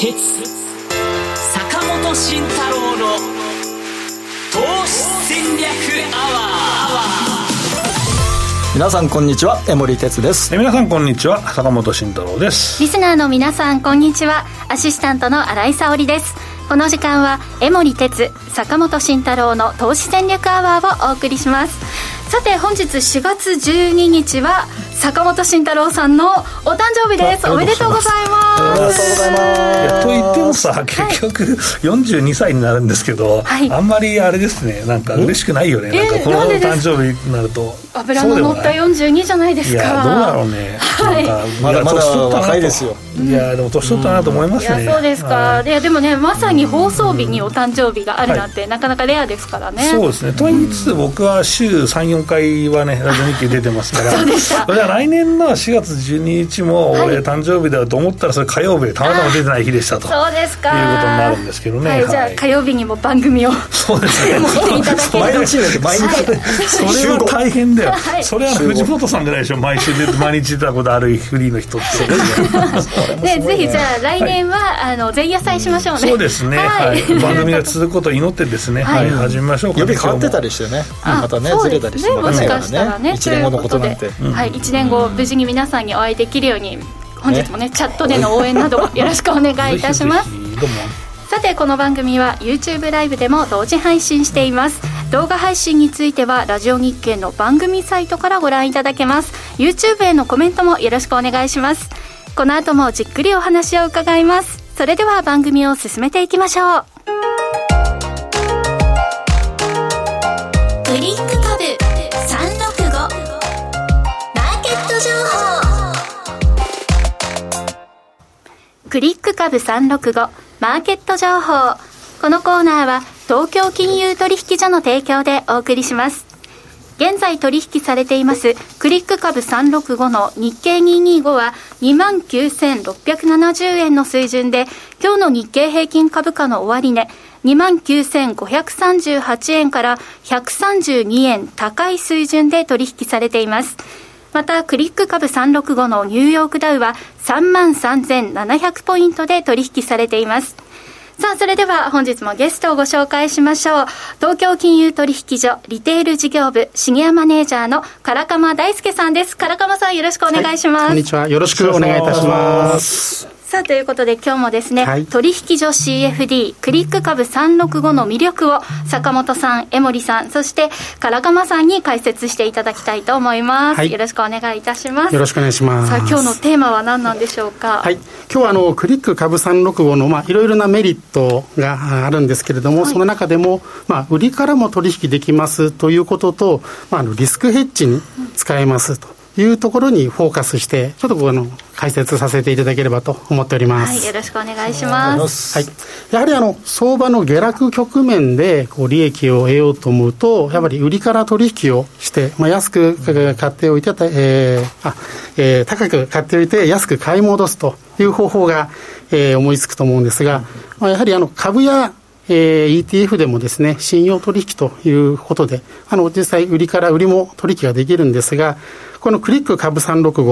哲、坂本慎太郎の投資戦略アワー。 皆さんこんにちは、江守哲です。 皆さんこんにちは、坂本慎太郎です。 リスナーの皆さんこんにちは、アシスタントの新井沙織です。この時間は江守哲、坂本慎太郎の投資戦略アワーをお送りします。さて本日4月12日は坂本慎太郎さんのお誕生日です。おめでとうございます。 おめでとうございます。 と言ってもさ、結局42歳になるんですけど、はい、あんまりあれですね、なんか嬉しくないよね、なんかこの誕生日になると油の乗った42じゃないですか。 いや、どうだろうね、はい、なんかまだまだ若いですよ。 いや、でも年取ったなと思いますね。 いや、そうですか、はい、でもね、まさに放送日にお誕生日があるなんて、なかなかレアですからね。 そうですね。と言いつつ僕は週 3,4 回はね、ラジオ日経出てますからそうでした。 じゃあ来年の4月12日も俺誕生日だと思ったら、それ火曜日でたまたま出てない日でしたと。 そうですか。 いうことになるんですけどね。 はい、じゃあ火曜日にも番組をそうですね。 持っていただける。 毎日ね、毎日、はい、 それは大変だよ。 はい、 それは藤本さんぐらいでしょ。毎日出たことあるフリーの人ってでぜひじゃあ来年は、はい、前夜祭しましょうね。 そうですね、はい、番組が続くことを祈ってですね、はい、始めましょうか、ね。 呼び変わってたりしてね、またね、ずれたりして、 もしかしたらね、 1年後のことなんて、 はい、1年後無事に皆さんにお会いできるように、本日もね、チャットでの応援などもよろしくお願いいたします。 ぜひぜひどうも。 さてこの番組は YouTube ライブでも同時配信しています。動画配信についてはラジオ日経の番組サイトからご覧いただけます。 YouTube へのコメントもよろしくお願いします。この後もじっくりお話を伺います。それでは番組を進めていきましょう。クリック株365マーケット情報。クリック株365マーケット情報。このコーナーは東京金融取引所の提供でお送りします。現在取引されていますクリック株365の日経225は 29,670 円の水準で、今日の日経平均株価の終値 29,538 円から132円高い水準で取引されています。またクリック株365のニューヨークダウは 33,700 ポイントで取引されています。さあ、それでは本日もゲストをご紹介しましょう。東京金融取引所リテール事業部シニアマネージャーの唐鎌大輔さんです。唐鎌さん、よろしくお願いします。 こんにちは、よろしくお願いいたします。 さあ、ということで今日もですね、はい、取引所 CFD クリック株365の魅力を坂本さん、江守さん、そして唐鎌さんに解説していただきたいと思います、はい、よろしくお願いいたします。 よろしくお願いします。 さあ、今日のテーマは何なんでしょうか。 はい、今日はクリック株365のいろいろなメリットがあるんですけれども、はい、その中でも、売りからも取引できますということと、リスクヘッジに使えますというところにフォーカスして、ちょっと解説させていただければと思っております。 はい、よろしくお願いします。 はい、やはり相場の下落局面で利益を得ようと思うと、やっぱり売りから取引をして、安く買っておいて、高く買っておいて安く買い戻すという方法が、思いつくと思うんですが、やはり株やETF でもですね、信用取引ということで、実際売りから売りも取引ができるんですが、このクリック株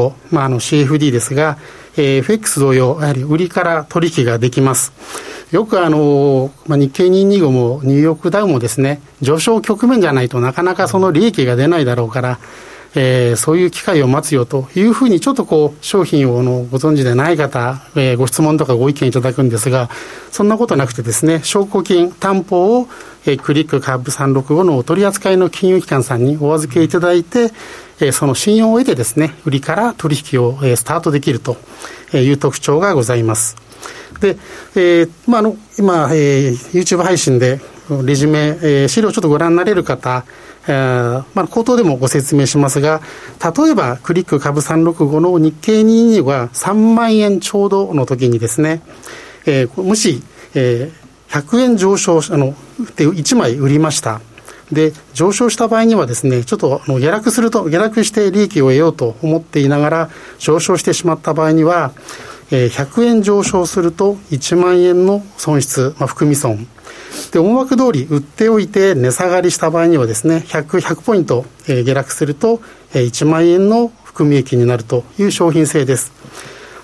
365、CFD ですが、FX 同様、やはり売りから取引ができます。よく日経225もニューヨークダウもですね、上昇局面じゃないとなかなかその利益が出ないだろうから、そういう機会を待つよというふうに、ちょっと商品をご存知でない方、ご質問とかご意見いただくんですが、そんなことなくてですね、証拠金担保を、クリック株365のお取り扱いの金融機関さんにお預けいただいて、その信用を得てですね、売りから取引をスタートできるという特徴がございます。で、今、YouTube 配信でレジュメ、資料をちょっとご覧になれる方、口頭でもご説明しますが、例えばクリック株365の日経225が3万円ちょうどの時にですね、もし、100円上昇で1枚売りました。で、上昇した場合にはですね、ちょっと下落して利益を得ようと思っていながら上昇してしまった場合には、100円上昇すると1万円の損失、含み損で、思惑通り売っておいて値下がりした場合にはですね、100ポイント下落すると1万円の含み益になるという商品性です。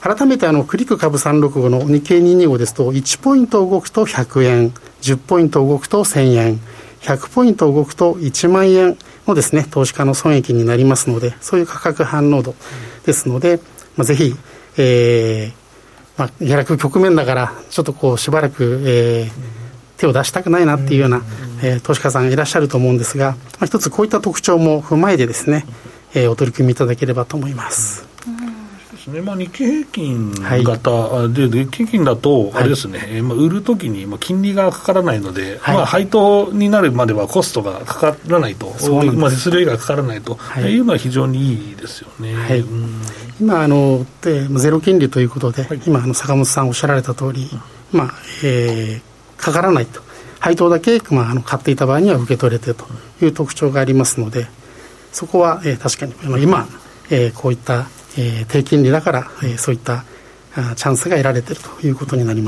改めてクリック株365の日経225ですと、1ポイント動くと100円、10ポイント動くと1000円、100ポイント動くと1万円のですね、投資家の損益になりますので、そういう価格反応度ですので、ぜひ、下落局面だからちょっとしばらく、手を出したくないなっていうような、投資家さんいらっしゃると思うんですが、一つこういった特徴も踏まえてですね、お取り組みいただければと思います。 日経平均型で、日経平均だとあれですね、売るときに金利がかからないので、配当になるまではコストがかからないと、手数料がかからないというのは非常にいいですよね。 今ゼロ金利ということで、今坂本さんおっしゃられた通り、かからないと、配当だけ、買っていた場合には受け取れてという特徴がありますので、そこは、確かに今、こういった低金利だから、そういったチャンスが得られているということになります。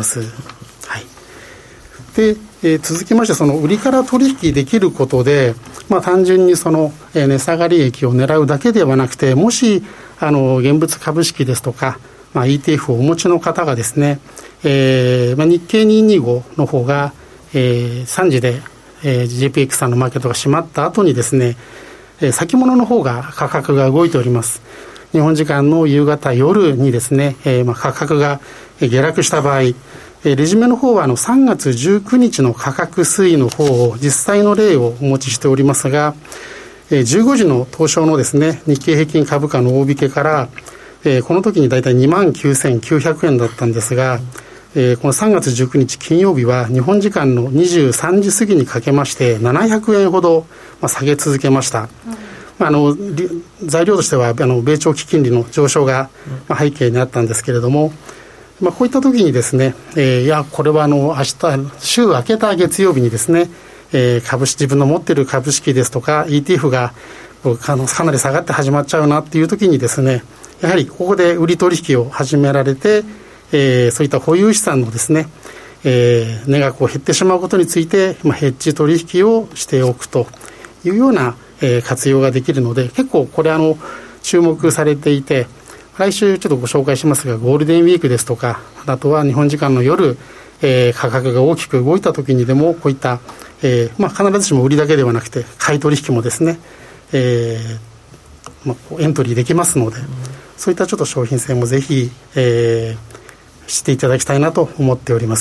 で、続きまして、その売りから取引できることで、単純にその、値下がり益を狙うだけではなくて、もし現物株式ですとか、ETF をお持ちの方がですね、日経225の方が、3時で、JPX さんのマーケットが閉まった後にですね、先物の方が価格が動いております。日本時間の夕方夜にですね、価格が下落した場合、レジュメの方は3月19日の価格推移の方を実際の例をお持ちしておりますが、15時の東証のですね、日経平均株価の大引けから、この時にだいたい 29,900 円だったんですが、この3月19日金曜日は日本時間の23時過ぎにかけまして700円ほど下げ続けました。材料としては米長期金利の上昇が背景にあったんですけれども、こういった時にですね、いやこれは明日週明けた月曜日にですね、自分の持っている株式ですとか ETF がかなり下がって始まっちゃうなっていう時にですね、やはりここで売り取引を始められて、そういった保有資産のですね、値が減ってしまうことについて、ヘッジ取引をしておくというような、活用ができるので、結構これ注目されていて、来週ちょっとご紹介しますが、ゴールデンウィークですとか、あとは日本時間の夜、価格が大きく動いた時にでもこういった、必ずしも売りだけではなくて買い取引もですね、エントリーできますので、そういったちょっと商品性もぜひ、知っていただきたいなと思っております。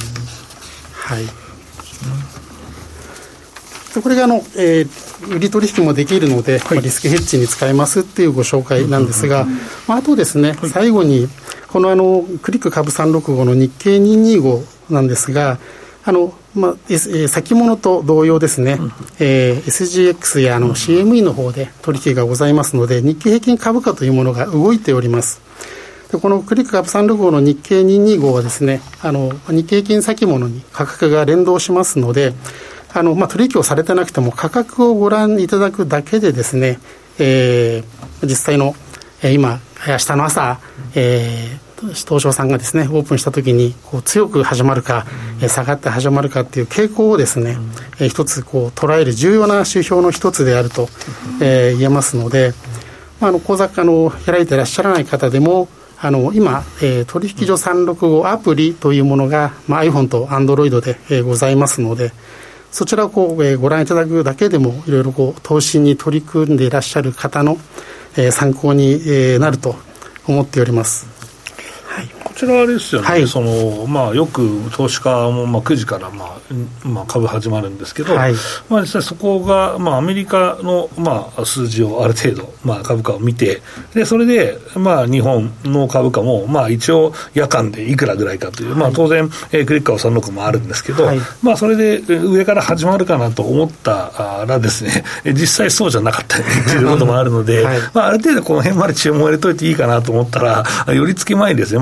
これが売り取引もできるので、リスクヘッジに使えますっていうご紹介なんですが、あとですね、最後にこのクリック株365の日経225なんですが、先物と同様ですね、SGX やCME の方で取引がございますので、日経平均株価というものが動いております。でこのクリック株365の日経225はですね、日経平均先物に価格が連動しますので、取引をされてなくても価格をご覧いただくだけでですね、実際の、今明日の朝、東証さんがですねオープンしたときに強く始まるか、下がって始まるかっていう傾向をですね、一つ捉える重要な指標の一つであると、言えますので、口座開いていらっしゃらない方でも今、取引所365アプリというものが、iPhone と Android で、ございますので、そちらをご覧いただくだけでもいろいろ投資に取り組んでいらっしゃる方の、参考に、なると思っております。 こちらですよね、よく投資家も9時から、株始まるんですけど、実際そこが、アメリカの、数字をある程度、株価を見て、でそれで、日本の株価も、一応夜間でいくらぐらいかという、当然、クリック株365もあるんですけど、それで上から始まるかなと思ったらですね、実際そうじゃなかったりということもあるので、ある程度この辺まで注文を入れといていいかなと思ったら、寄り付き前にですね、S q の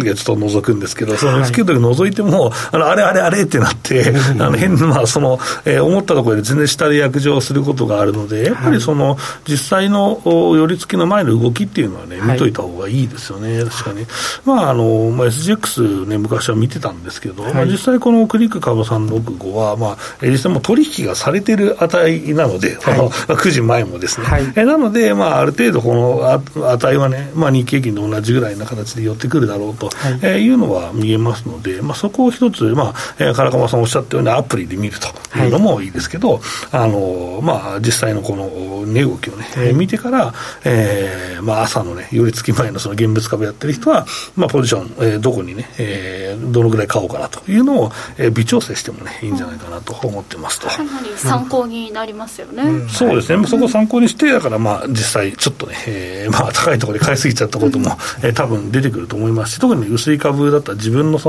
時はちょっと覗くんですけど、その付ける時覗いても、あれってなって、変な、思ったところで全然下で薬状することがあるので、やっぱり実際の寄り付きの前の動きっていうのはね、見といた方がいいですよね、確かに。SGX ね、昔は見てたんですけど、実際このクリック株365は、実際も取引がされてる値なので、9時前もですね。なので、ある程度この値はね、日経平均と同じぐらいな形で寄ってくるだろうというのは見えますので、そこを一つ、唐川さんおっしゃったようにアプリで見るというのもいいですけど、実際のこの値動きをね、見てから、朝のね、寄り付き前のその現物株やってる人は、ポジション、どこにね、どのぐらい買おうかなというのを、微調整してもね、いいんじゃないかなと思ってますと。 かなり参考になりますよね。 そうですね。そこを参考にして、だから実際ちょっとね、高いところで買いすぎちゃったことも、多分出てくると思いますし、特に薄い株だったら自分の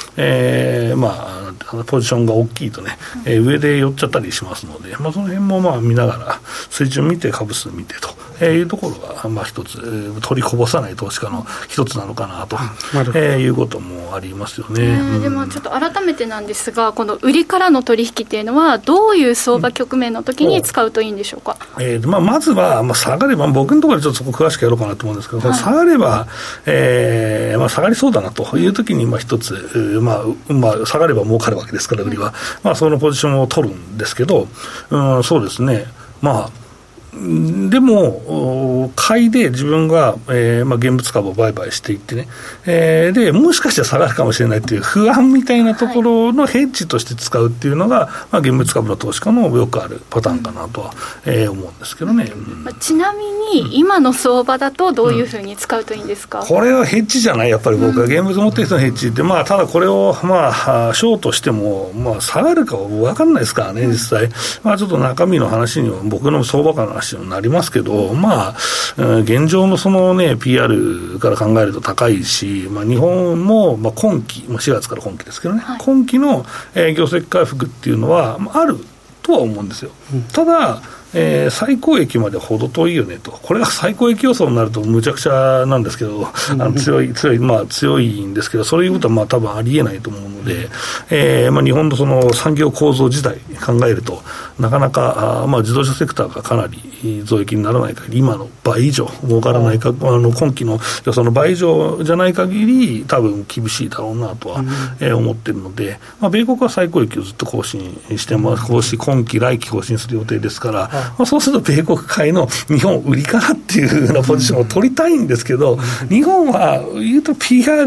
ポジションが大きいとね、上で寄っちゃったりしますので、その辺も見ながら水準見て株数見てというところが一つ取りこぼさない投資家の一つなのかなと、いうこともありますよね。 でもちょっと改めてなんですが、この売りからの取引っていうのはどういう相場局面の時に使うといいんでしょうか。 まずは、下がれば、僕のところでちょっとそこ詳しくやろうかなと思うんですけど、下がれば、下がりそうだなという時に一つ、下がれば儲かるわけですから、売りは、そのポジションを取るんですけど、そうですね、でも買いで自分が、現物株を売買していってね、でもしかしたら下がるかもしれないという不安みたいなところのヘッジとして使うっていうのが、現物株の投資家のよくあるパターンかなとは、思うんですけどね。 ちなみに今の相場だとどういうふうに使うといいんですか。 これはヘッジじゃない、やっぱり僕は現物持ってる人のヘッジって、ただこれをショートしても、下がるかは分かんないですからね、実際。ちょっと中身の話には僕の相場感の話になりますけど、現状のそのね PR から考えると高いし、日本も今期、4月から今期ですけどね、今期の業績回復っていうのはあるとは思うんですよ。ただ最高益までほど遠いよねと、これが最高益予想になるとむちゃくちゃなんですけど、強いんですけど、そういうことは多分ありえないと思うので、日本のその産業構造自体考えると、なかなか自動車セクターがかなり増益にならない限り、今の倍以上儲からないか、今期のその倍以上じゃない限り多分厳しいだろうなとは、思ってるので、米国は最高益をずっと更新してます。今期来期更新する予定ですから、そうすると米国買いの日本売りからっていうようなポジションを取りたいんですけど、日本は言うと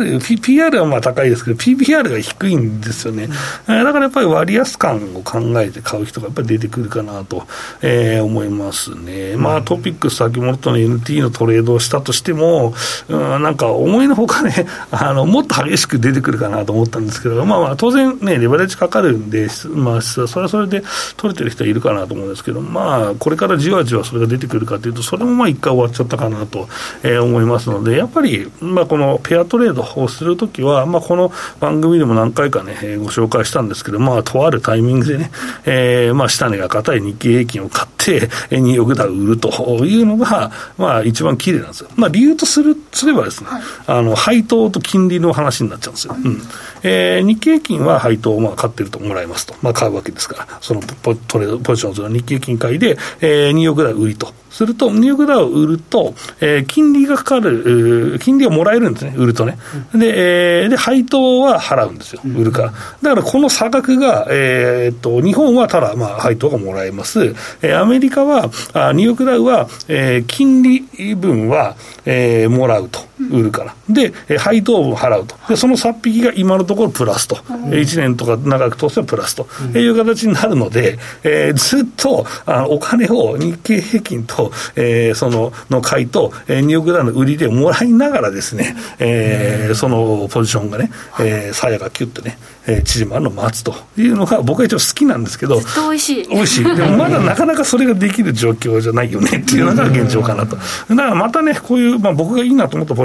PR は高いですけど PBR が低いんですよね。だからやっぱり割安感を考えて買う人がやっぱり出てくるかなと、思いますね。トピックス先物との NT のトレードをしたとしても、なんか思いのほかね、もっと激しく出てくるかなと思ったんですけど、当然ねレバレッジかかるんで、それはそれで取れてる人はいるかなと思うんですけど、これからじわじわそれが出てくるかというと、それも一回終わっちゃったかなと、思いますので、やっぱり、このペアトレードをするときは、この番組でも何回かね、ご紹介したんですけど、とあるタイミングでね、下値が硬い日経平均を買って、ニューヨークダウ売るというのが、一番綺麗なんですよ。理由とすればですね、配当と金利の話になっちゃうんですよ。日経平均は配当を買ってるともらえますと、買うわけですから、そのポジションする日経平均買いで、ニューヨークダウ売りとすると、ニューヨークダウを売ると、金利がかかる、金利がもらえるんですね、売るとね。で、配当は払うんですよ、売るから。だからこの差額が、日本はただ、配当がもらえます。アメリカは、ニューヨークダウは、金利分は、もらうと、売るから。で、配当分払うと。で、その差っ引きが今のところプラスと。1年とか長く通せばプラスという形になるので、ずっとお金を日経平均と、その買いと、ニューヨークダウの売りでもらいながらですね、そのポジションがね、鞘がキュッとね、縮まるのを待つというのが僕は一応好きなんですけど、 ずっと美味しい。 美味しい。でもまだなかなかそれができる状況じゃないよねっていうのが現状かなと。だからまたね、こういう、僕がいいなと思ったポジ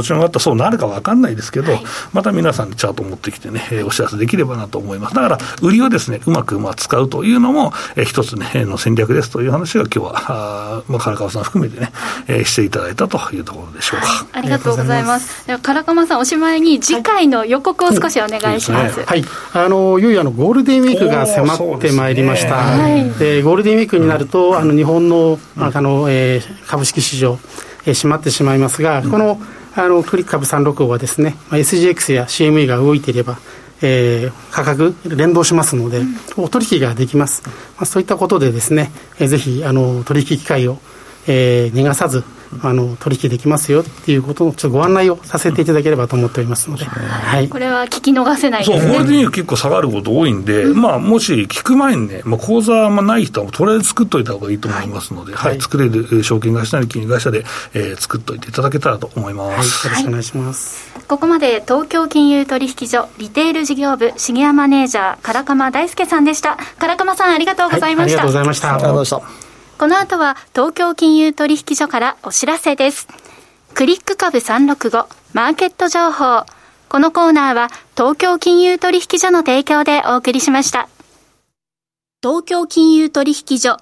ちろんあったらそうなるか分かんないですけど、また皆さんにチャートを持ってきてね、お知らせできればなと思います。だから売りをですねうまく使うというのも、一つねの戦略ですという話が今日は唐川さん含めてね、していただいたというところでしょうか。 ありがとうございます。では唐川さん、おしまいに次回の予告を少しお願いします。 はい、いよいよゴールデンウィークが迫ってまいりました。でゴールデンウィークになると日本の、株式市場、閉まってしまいますが、このクリック株365はですね、SGX や CME が動いていれば、価格連動しますので、お取引ができます。そういったことでですね、ぜひ取引機会を、逃がさず取引できますよっていうことのちょっとご案内をさせていただければと思っておりますので、 これは聞き逃せないですね。 そう、ゴールデンウィーク結構下がること多いんで、もし聞く前にね、口座ない人はとりあえず作っといた方がいいと思いますので、作れる証券会社なり金融会社で、作っといていただけたらと思います。 よろしくお願いします。 ここまで東京金融取引所リテール事業部シニアマネージャー唐鎌大輔さんでした。唐鎌さん、ありがとうございました。 ありがとうございました。 ありがとうございました。 この後は東京金融取引所からお知らせです。クリック株365マーケット情報。このコーナーは東京金融取引所の提供でお送りしました。東京金融取引所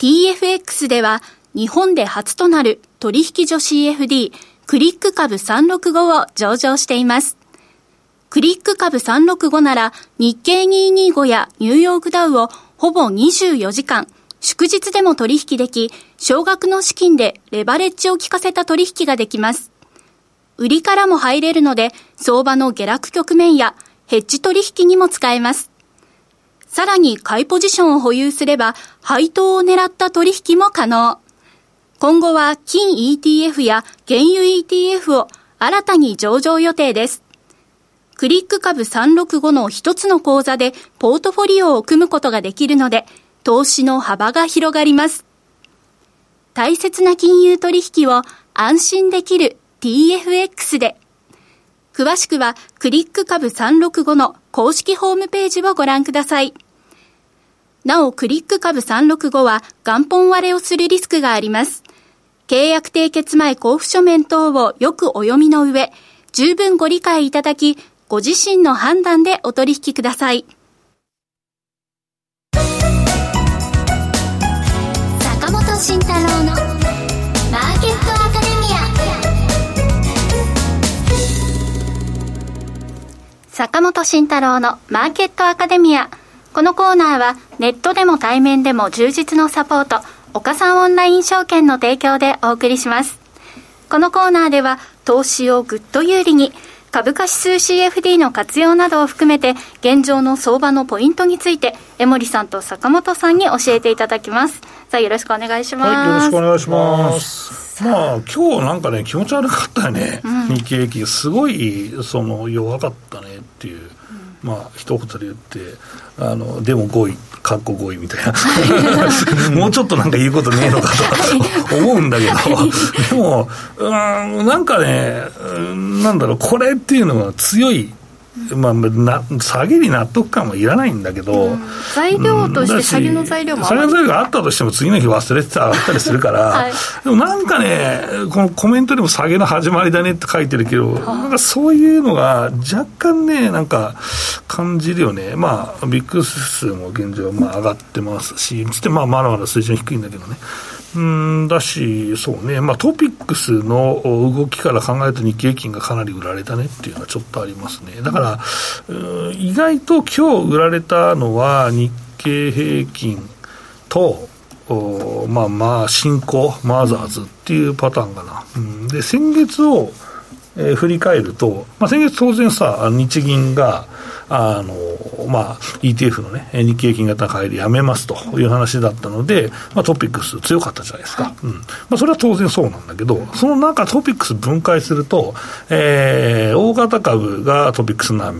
TFX では日本で初となる取引所 CFD クリック株365を上場しています。クリック株365なら日経225やニューヨークダウをほぼ24時間祝日でも取引でき、少額の資金でレバレッジを効かせた取引ができます。売りからも入れるので、相場の下落局面やヘッジ取引にも使えます。さらに買いポジションを保有すれば、配当を狙った取引も可能。今後は金 ETF や原油 ETF を新たに上場予定です。クリック株365の一つの口座でポートフォリオを組むことができるので、投資の幅が広がります。大切な金融取引を安心できる TFX で。詳しくはクリック株365の公式ホームページをご覧ください。なお、クリック株365は元本割れをするリスクがあります。契約締結前交付書面等をよくお読みの上、十分ご理解いただき、ご自身の判断でお取引ください。 慎太郎のマーケットアカデミア。坂本慎太郎のマーケットアカデミア。このコーナーはネットでも対面でも充実のサポート、岡三オンライン証券の提供でお送りします。このコーナーでは投資をぐっと有利に、株価指数 CFD の活用などを含めて現状の相場のポイントについて江森さんと坂本さんに教えていただきます。さあ、よろしくお願いします。 よろしくお願いします。今日なんかね気持ち悪かったよね、日経平均すごい弱かったねっていう、一言で言ってでも5位かっこ5位みたいなもうちょっとなんか言うことねえのかと思うんだけどでもなんかねこれっていうのは強い、下げに納得感はいらないんだけど、 材料として下げの材料も下げの材料があったとしても次の日忘れてたあったりするから、でもなんかねこのコメントでも下げの始まりだねって書いてるけど、なんかそういうのが若干ねなんか感じるよね。ビッグ指数も現状は上がってますし、つってまだまだ水準低いんだけどね。だし、そうね、トピックスの動きから考えると日経平均がかなり売られたねっていうのはちょっとありますね。だから意外と今日売られたのは日経平均と新興マザーズっていうパターンかな。で先月を振り返ると、先月当然さ日銀がETF のね日経平均型買いでやめますという話だったので、トピックス強かったじゃないですか、それは当然そうなんだけど、その中トピックス分解すると、大型株がトピックス並み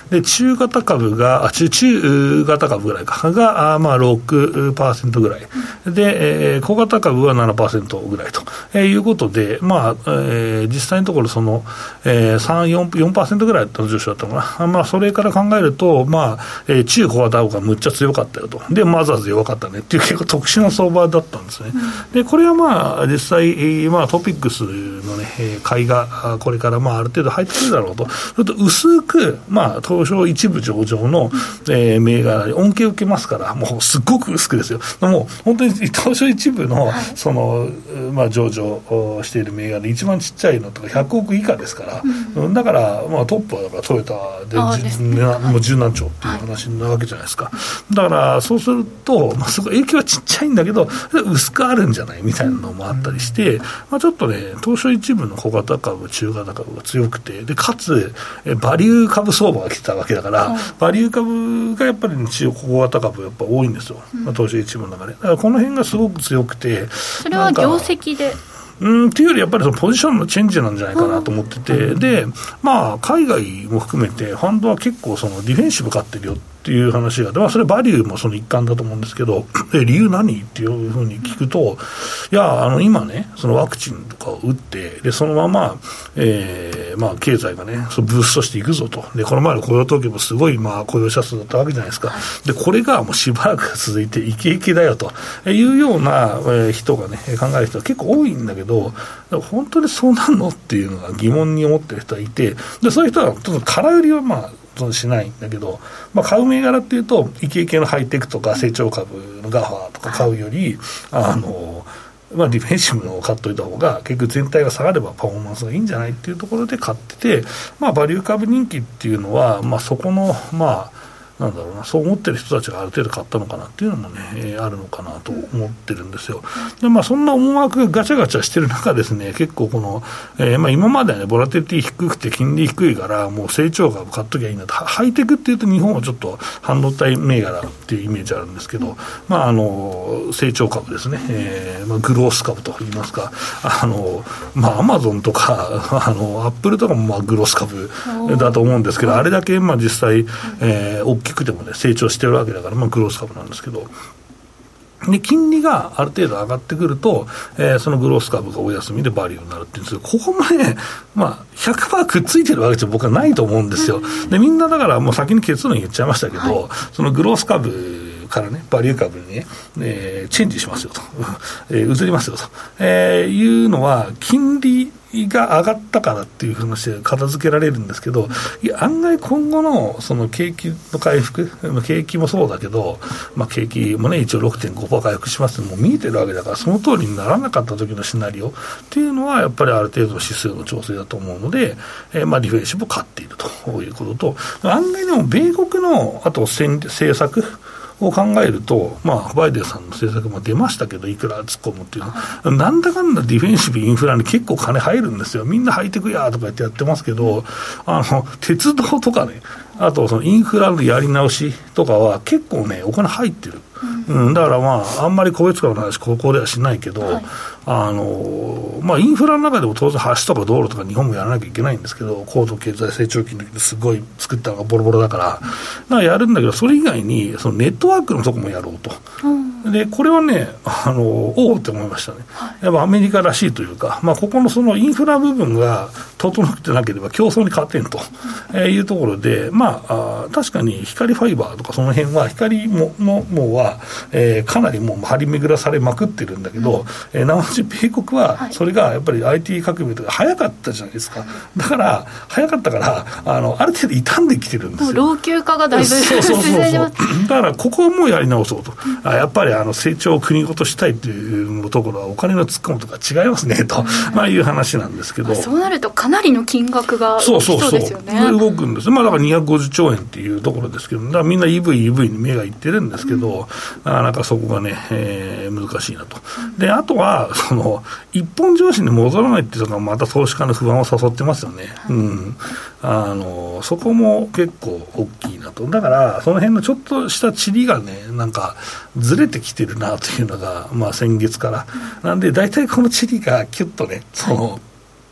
で中型株が中型株ぐらいかがまあ 6% ぐらいで、小型株は 7% ぐらいということで、まあ実際のところその、4% ぐらいの上昇だったのかな、まあ、それから考えると、まあ中小型株がむっちゃ強かったよと、でマザーズ弱かったねっていう結構特殊な相場だったんですね。でこれはまあ実際、まあ、トピックスの、ね、買いがこれからまあある程度入ってくるだろうと、それと薄く、まあ、東証一部上場の、銘柄に恩恵を受けますから、もうすごく薄くですよ。もう本当に東証一部の、その、まあ、上場している銘柄で一番ちっちゃいのとか100億以下ですから、だから、まあ、トップはだからトヨタでもう十何兆っていう話なわけじゃないですか。だからそうすると、まあ、すごい影響はちっちゃいんだけど薄くあるんじゃないみたいなのもあったりして、まあ、ちょっとね東証一部の小型株中型株が強くて、でかつバリュー株相場が来てたわけだから、バリュー株がやっぱり、ね、小型株やっぱ多いんですよ、東証一部の中で。だからこの辺がすごく強くて、 それは業績でっていうよりやっぱりそのポジションのチェンジなんじゃないかなと思ってて、で、まあ、海外も含めてファンドは結構そのディフェンシブ買ってるよっていう話が、まあ、それバリューもその一環だと思うんですけど、理由何っていうふうに聞くと、いや今ねそのワクチンとかを打って、でそのまま、まあ、経済がねそのブーストしていくぞと。でこの前の雇用統計もすごい、まあ、雇用者数だったわけじゃないですか。でこれがもうしばらく続いてイケイケだよというような人がね考える人は結構多いんだけど、本当にそうなんのっていうのが疑問に思ってる人がいて、でそういう人はちょっと空売りはまあしないんだけど、まあ、買う銘柄っていうとイケイケのハイテクとか成長株のガファとか買うより、まあ、ディフェンシブのを買っといた方が結局全体が下がればパフォーマンスがいいんじゃないっていうところで買ってて、まあ、バリュー株人気っていうのは、まあ、そこのまあなんだろうな、そう思ってる人たちがある程度買ったのかなっていうのもね、あるのかなと思ってるんですよ。で、まあ、そんな思惑がガチャガチャしてる中ですね、結構この、まあ、今まではねボラティリティ低くて金利低いからもう成長株買っときゃいいなと、ハイテクっていうと日本はちょっと半導体銘柄っていうイメージあるんですけど、まあ、成長株ですね、まあ、グロース株といいますか、まあ、アマゾンとかアップルとかもまあグロース株だと思うんですけど、あれだけまあ実際、大きくてもね成長してるわけだから、まあ、グロース株なんですけど、で金利がある程度上がってくると、そのグロース株がお休みでバリューになるっていうんですけど、ここもね、まあ、100% くっついてるわけじゃ僕はないと思うんですよ。でみんなだからもう先に結論言っちゃいましたけど、そのグロース株からねバリュー株にね、チェンジしますよと、移りますよと、いうのは金利が上がったからっていう話で片付けられるんですけど、いや案外今後のその景気の回復、景気もそうだけど、まあ、景気もね一応 6.5% 回復しますってもう見えてるわけだから、その通りにならなかった時のシナリオっていうのはやっぱりある程度の指数の調整だと思うので、まあ、ディフェンシブを買っているということと、案外でも米国のあと政策を考えると、まあ、バイデンさんの政策も出ましたけど、いくら突っ込むっていうのは、なんだかんだディフェンシブインフラに結構金入るんですよ。みんなハイテクやとか言ってやってますけど、鉄道とかね、あとそのインフラのやり直しとかは結構ねお金入ってる、だからまああんまり個別株の話ここではしないけど、はい、まあ、インフラの中でも当然橋とか道路とか日本もやらなきゃいけないんですけど、高度経済成長期の時にすごい作ったのがボロボロだからやるんだけど、それ以外にそのネットワークのとこもやろうと、でこれはねおおって思いましたね。やっぱアメリカらしいというか、まあ、ここのそのインフラ部分が整ってなければ競争に勝てんと、いうところで、まあ、確かに光ファイバーとかその辺は光もは、かなりもう張り巡らされまくってるんだけど、なおじ米国はそれがやっぱり IT 革命とか早かったじゃないですか。だから早かったからある程度傷んできてるんですよ。 老朽化がだいぶ進んでます。 だからここはもうやり直そうと、やっぱり成長を国ごとしたいというところはお金の突っ込むとか違いますねと、まあ、いう話なんですけど、 そうなるとかなりの金額が大きそうですよね。 動くんです。まあ、だから250兆円っていうところですけど、だからみんな EV に目がいってるんですけど、なかなかそこがね、難しいなと。であとはその一本上司に戻らないっていうのがまた投資家の不安を誘ってますよね、そこも結構大きいなと。だからその辺のちょっとした塵がねなんかずれてきてるなというのが、まあ、先月からなんで大体この塵がキュッとねその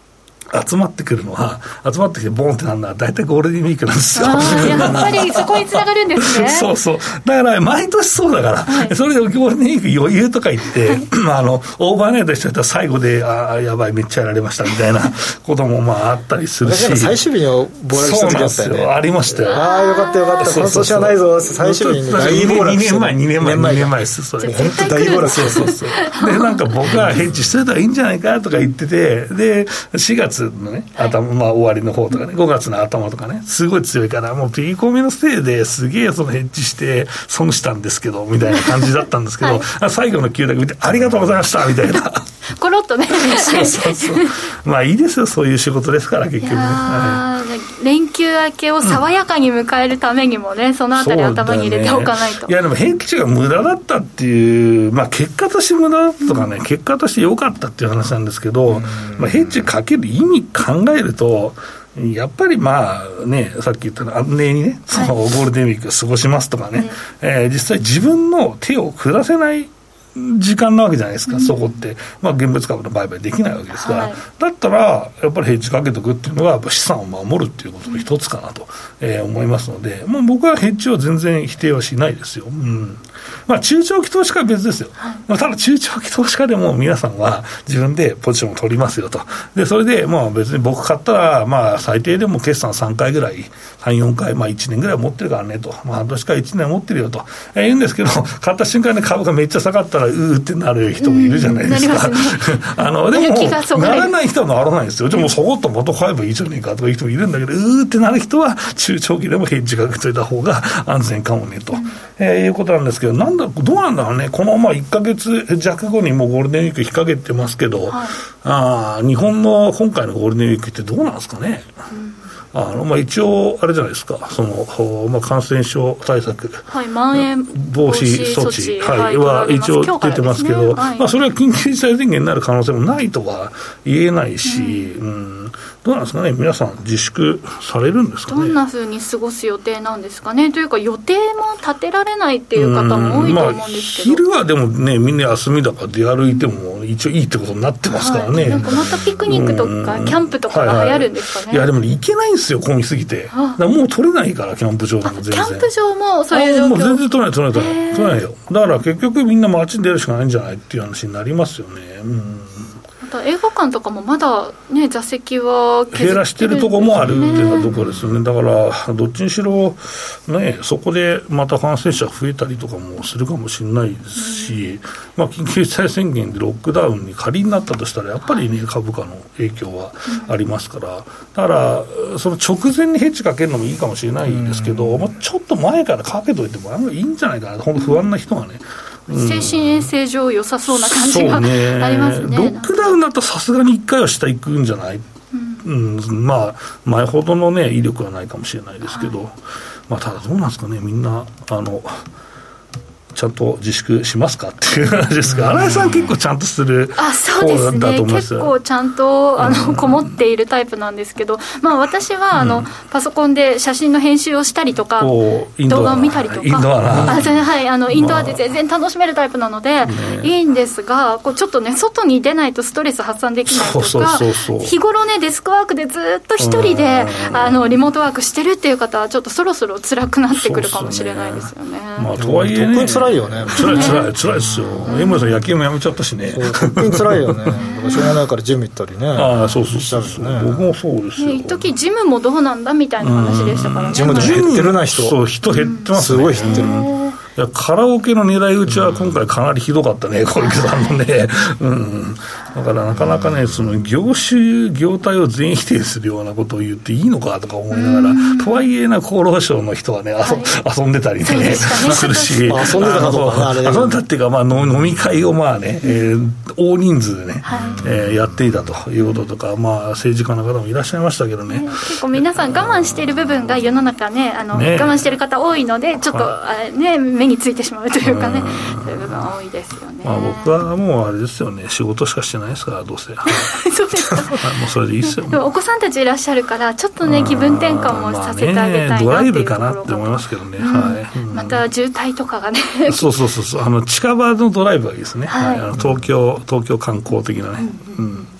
集まってくるのは、集まってきてボンってなるのは大体ゴールデンウィークなんですよ。 やっぱりそこにつながるんですね。 そうそう。だから毎年そうだから、はい、それでゴールデンウィーク余裕とか言って、はい、オーバーナイトしてたら最後で、やばい、めっちゃやられましたみたいなこともまああったりするし。 だから最終日に暴落した時あったよね。そうなんですよ。 ありましたよ。 ああ、よかったよかった。この年はないぞ。最終日に大暴落して。 2年前です。それ。 本当大暴落。 そうそうそう。で、なんか僕はヘッジしてたらいいんじゃないかとか言ってて、で、4月のね、まあ終わりの方とかね、5月の頭とかね、すごい強いから、もうピーコミのせいですげえそのヘッジして損したんですけど、みたいな感じだったんですけど、はい、最後の9だけ見て、ありがとうございました、みたいな。 コロッとね。 そうそうそう。まあいいですよ、そういう仕事ですから、結局ね。はい、 連休明けを爽やかに迎えるためにもね、そのあたり頭に入れておかないと。 いやでもヘッジが無駄だったっていう、まあ結果として無駄だったとかね、結果として良かったっていう話なんですけど、まあヘッジかける意味考えると、やっぱりまあね、さっき言った安寧にね、そのゴールデンウィーク過ごしますとかね、実際自分の手を下せない時間なわけじゃないですか、そこって、まあ、現物株の売買できないわけですから、はい、だったらやっぱりヘッジかけておくっていうのがやっぱ資産を守るっていうことの一つかなと、思いますので、もう僕はヘッジは全然否定はしないですよ。まあ、中長期投資家は別ですよ、はい、ただ中長期投資家でも皆さんは自分でポジションを取りますよと。でそれでまあ別に僕買ったらまあ最低でも決算3回ぐらい 3,4 回、まあ、1年ぐらい持ってるからねと、まあ、半年から1年持ってるよと、言うんですけど、買った瞬間に株がめっちゃ下がったらうーってなる人もいるじゃないですか。でもならない人はならないんですよ。じゃあもうそこっと元買えばいいじゃねえかとかいう人もいるんだけど、うーってなる人は中長期でもヘッジかけといた方が安全かもねと、いうことなんですけど、どうなんだろうね、このまあ1ヶ月弱後にもうゴールデンウィーク引っ掛けてますけど、はい、日本の今回のゴールデンウィークってどうなんですかね。まあ、一応あれじゃないですか、その、まあ、感染症対策、 はい、まん延防止措置、はい、は一応出てますけど、はい、まあ、それは緊急事態宣言になる可能性もないとは言えないし、どうなんですかね、皆さん自粛されるんですかね。 どんなふうに過ごす予定なんですかね。というか予定も立てられないっていう方も多いと思うんですけど、まあ、 昼はでもね、みんな休みだから出歩いても一応いいってことになってますからね、 はい、なんかまたピクニックとかキャンプとかが流行るんですかね。 はいはい、いやでも行けないんですよ、混みすぎて。だからもう取れないから、キャンプ場でも全然。 キャンプ場もそういう状況。 もう全然取れないよ。だから結局みんな街に出るしかないんじゃないっていう話になりますよね。 また映画館とかもまだね、座席は減らしてるとこもあるっていうところですよね。だからどっちにしろね、そこでまた感染者増えたりとかもするかもしれないですし、まあ、緊急事態宣言でロックダウンに仮になったとしたらやっぱりね、株価の影響はありますから、だからその直前にヘッジかけるのもいいかもしれないんですけど、まあ、ちょっと前からかけといてもいいんじゃないかな、本当不安な人がね、 精神衛生上良さそうな感じがありますね。 ロックダウンだとさすがに1回は下行くんじゃない、まあ前ほどのね威力はないかもしれないですけど、はい、まあただどうなんですかね、みんなちゃんと自粛しますかっていう話ですが、新井さん結構ちゃんとする方だと思います。 結構ちゃんとこもっているタイプなんですけど、まあ、私はパソコンで写真の編集をしたりとか、動画を見たりとか、インドアで全然楽しめるタイプなので、いいんですが、こうちょっとね、外に出ないとストレス発散できないとか、日頃ね、デスクワークでずっと一人でリモートワークしてるっていう方はちょっとそろそろ辛くなってくるかもしれないですよね。 まあ、とはいえね、 辛いよね。 辛いですよ。江村さん野球もやめちゃったしね。 本当に辛いよね。しょうがないからジム行ったりね。 そう、僕もそうですよ。 一時ジムもどうなんだみたいな話でしたからね。 ジムで減ってるな人。 そう、人減ってますね。 すごい減ってる。 いやカラオケの狙い撃ちは今回かなりひどかったね、小池さんのね。だからなかなかね、その業態を全否定するようなことを言っていいのかとか思いながら、とはいえ厚労省の人はね、遊んでたりね、するし、遊んでたかどうかね、遊んだっていうか、まあ、飲み会をまあね、大人数でね、やっていたということとか、まあ、政治家の方もいらっしゃいましたけどね。 結構皆さん我慢している部分が世の中ね、我慢している方多いので、ちょっと、ね、目についてしまうというかね、そういう部分は多いですよね。 まあ、僕はもうあれですよね、仕事しかしてないですから、どうせ。 そうですか。 もうそれでいいですよ。 でもお子さんたちいらっしゃるからちょっとね、気分転換もさせてあげたいなっていうところが、 ドライブかなって思いますけどね。 また渋滞とかがね。 そう近場のドライブがいいですね。東京観光的なね。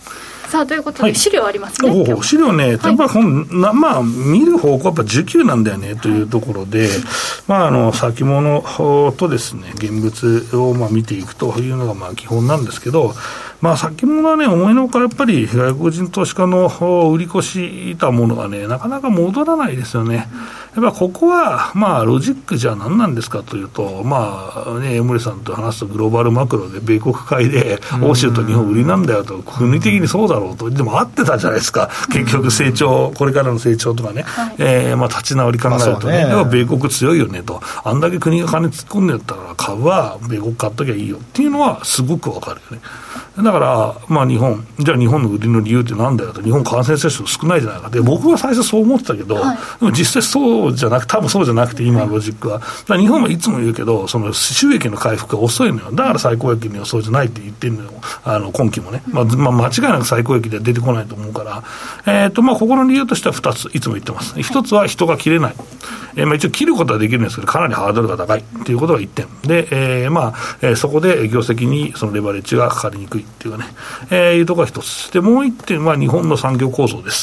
さあということで、資料ありますね。 資料ね、やっぱり見る方向はやっぱ需給なんだよねというところで、先物とですね、現物を見ていくというのが基本なんですけど、先物はね、思いのほかやっぱり外国人投資家の売り越したものがね、なかなか戻らないですよね。やっぱここは、ロジックじゃ何なんですかというと、江森さんと話すとグローバルマクロで米国買いで、欧州と日本売りなんだよと、国的にそうだろうと、でも合ってたじゃないですか、結局成長、これからの成長とかね、立ち直り考えるとね、やっぱ米国強いよねと、あんだけ国が金突っ込んでやったら株は米国買っときゃいいよっていうのはすごくわかるよね。だから、日本の売りの理由ってなんだよと、日本感染者数少ないじゃないかって、僕は最初そう思ってたけど、でも実際そうじゃなくて、多分そうじゃなくて、今のロジックは。だから日本はいつも言うけど、その収益の回復が遅いのよ。だから最高益の予想じゃないって言ってるのよ。今期もね。間違いなく最高益では出てこないと思うから、ここの理由としては2つ、いつも言ってます。1つは人が切れない。一応切ることはできるんですけど、かなりハードルが高いっていうことが1点。で、そこで業績にそのレバレッジがかかりにくいっていうかね、いうところが1つ。で、もう1点は日本の産業構造です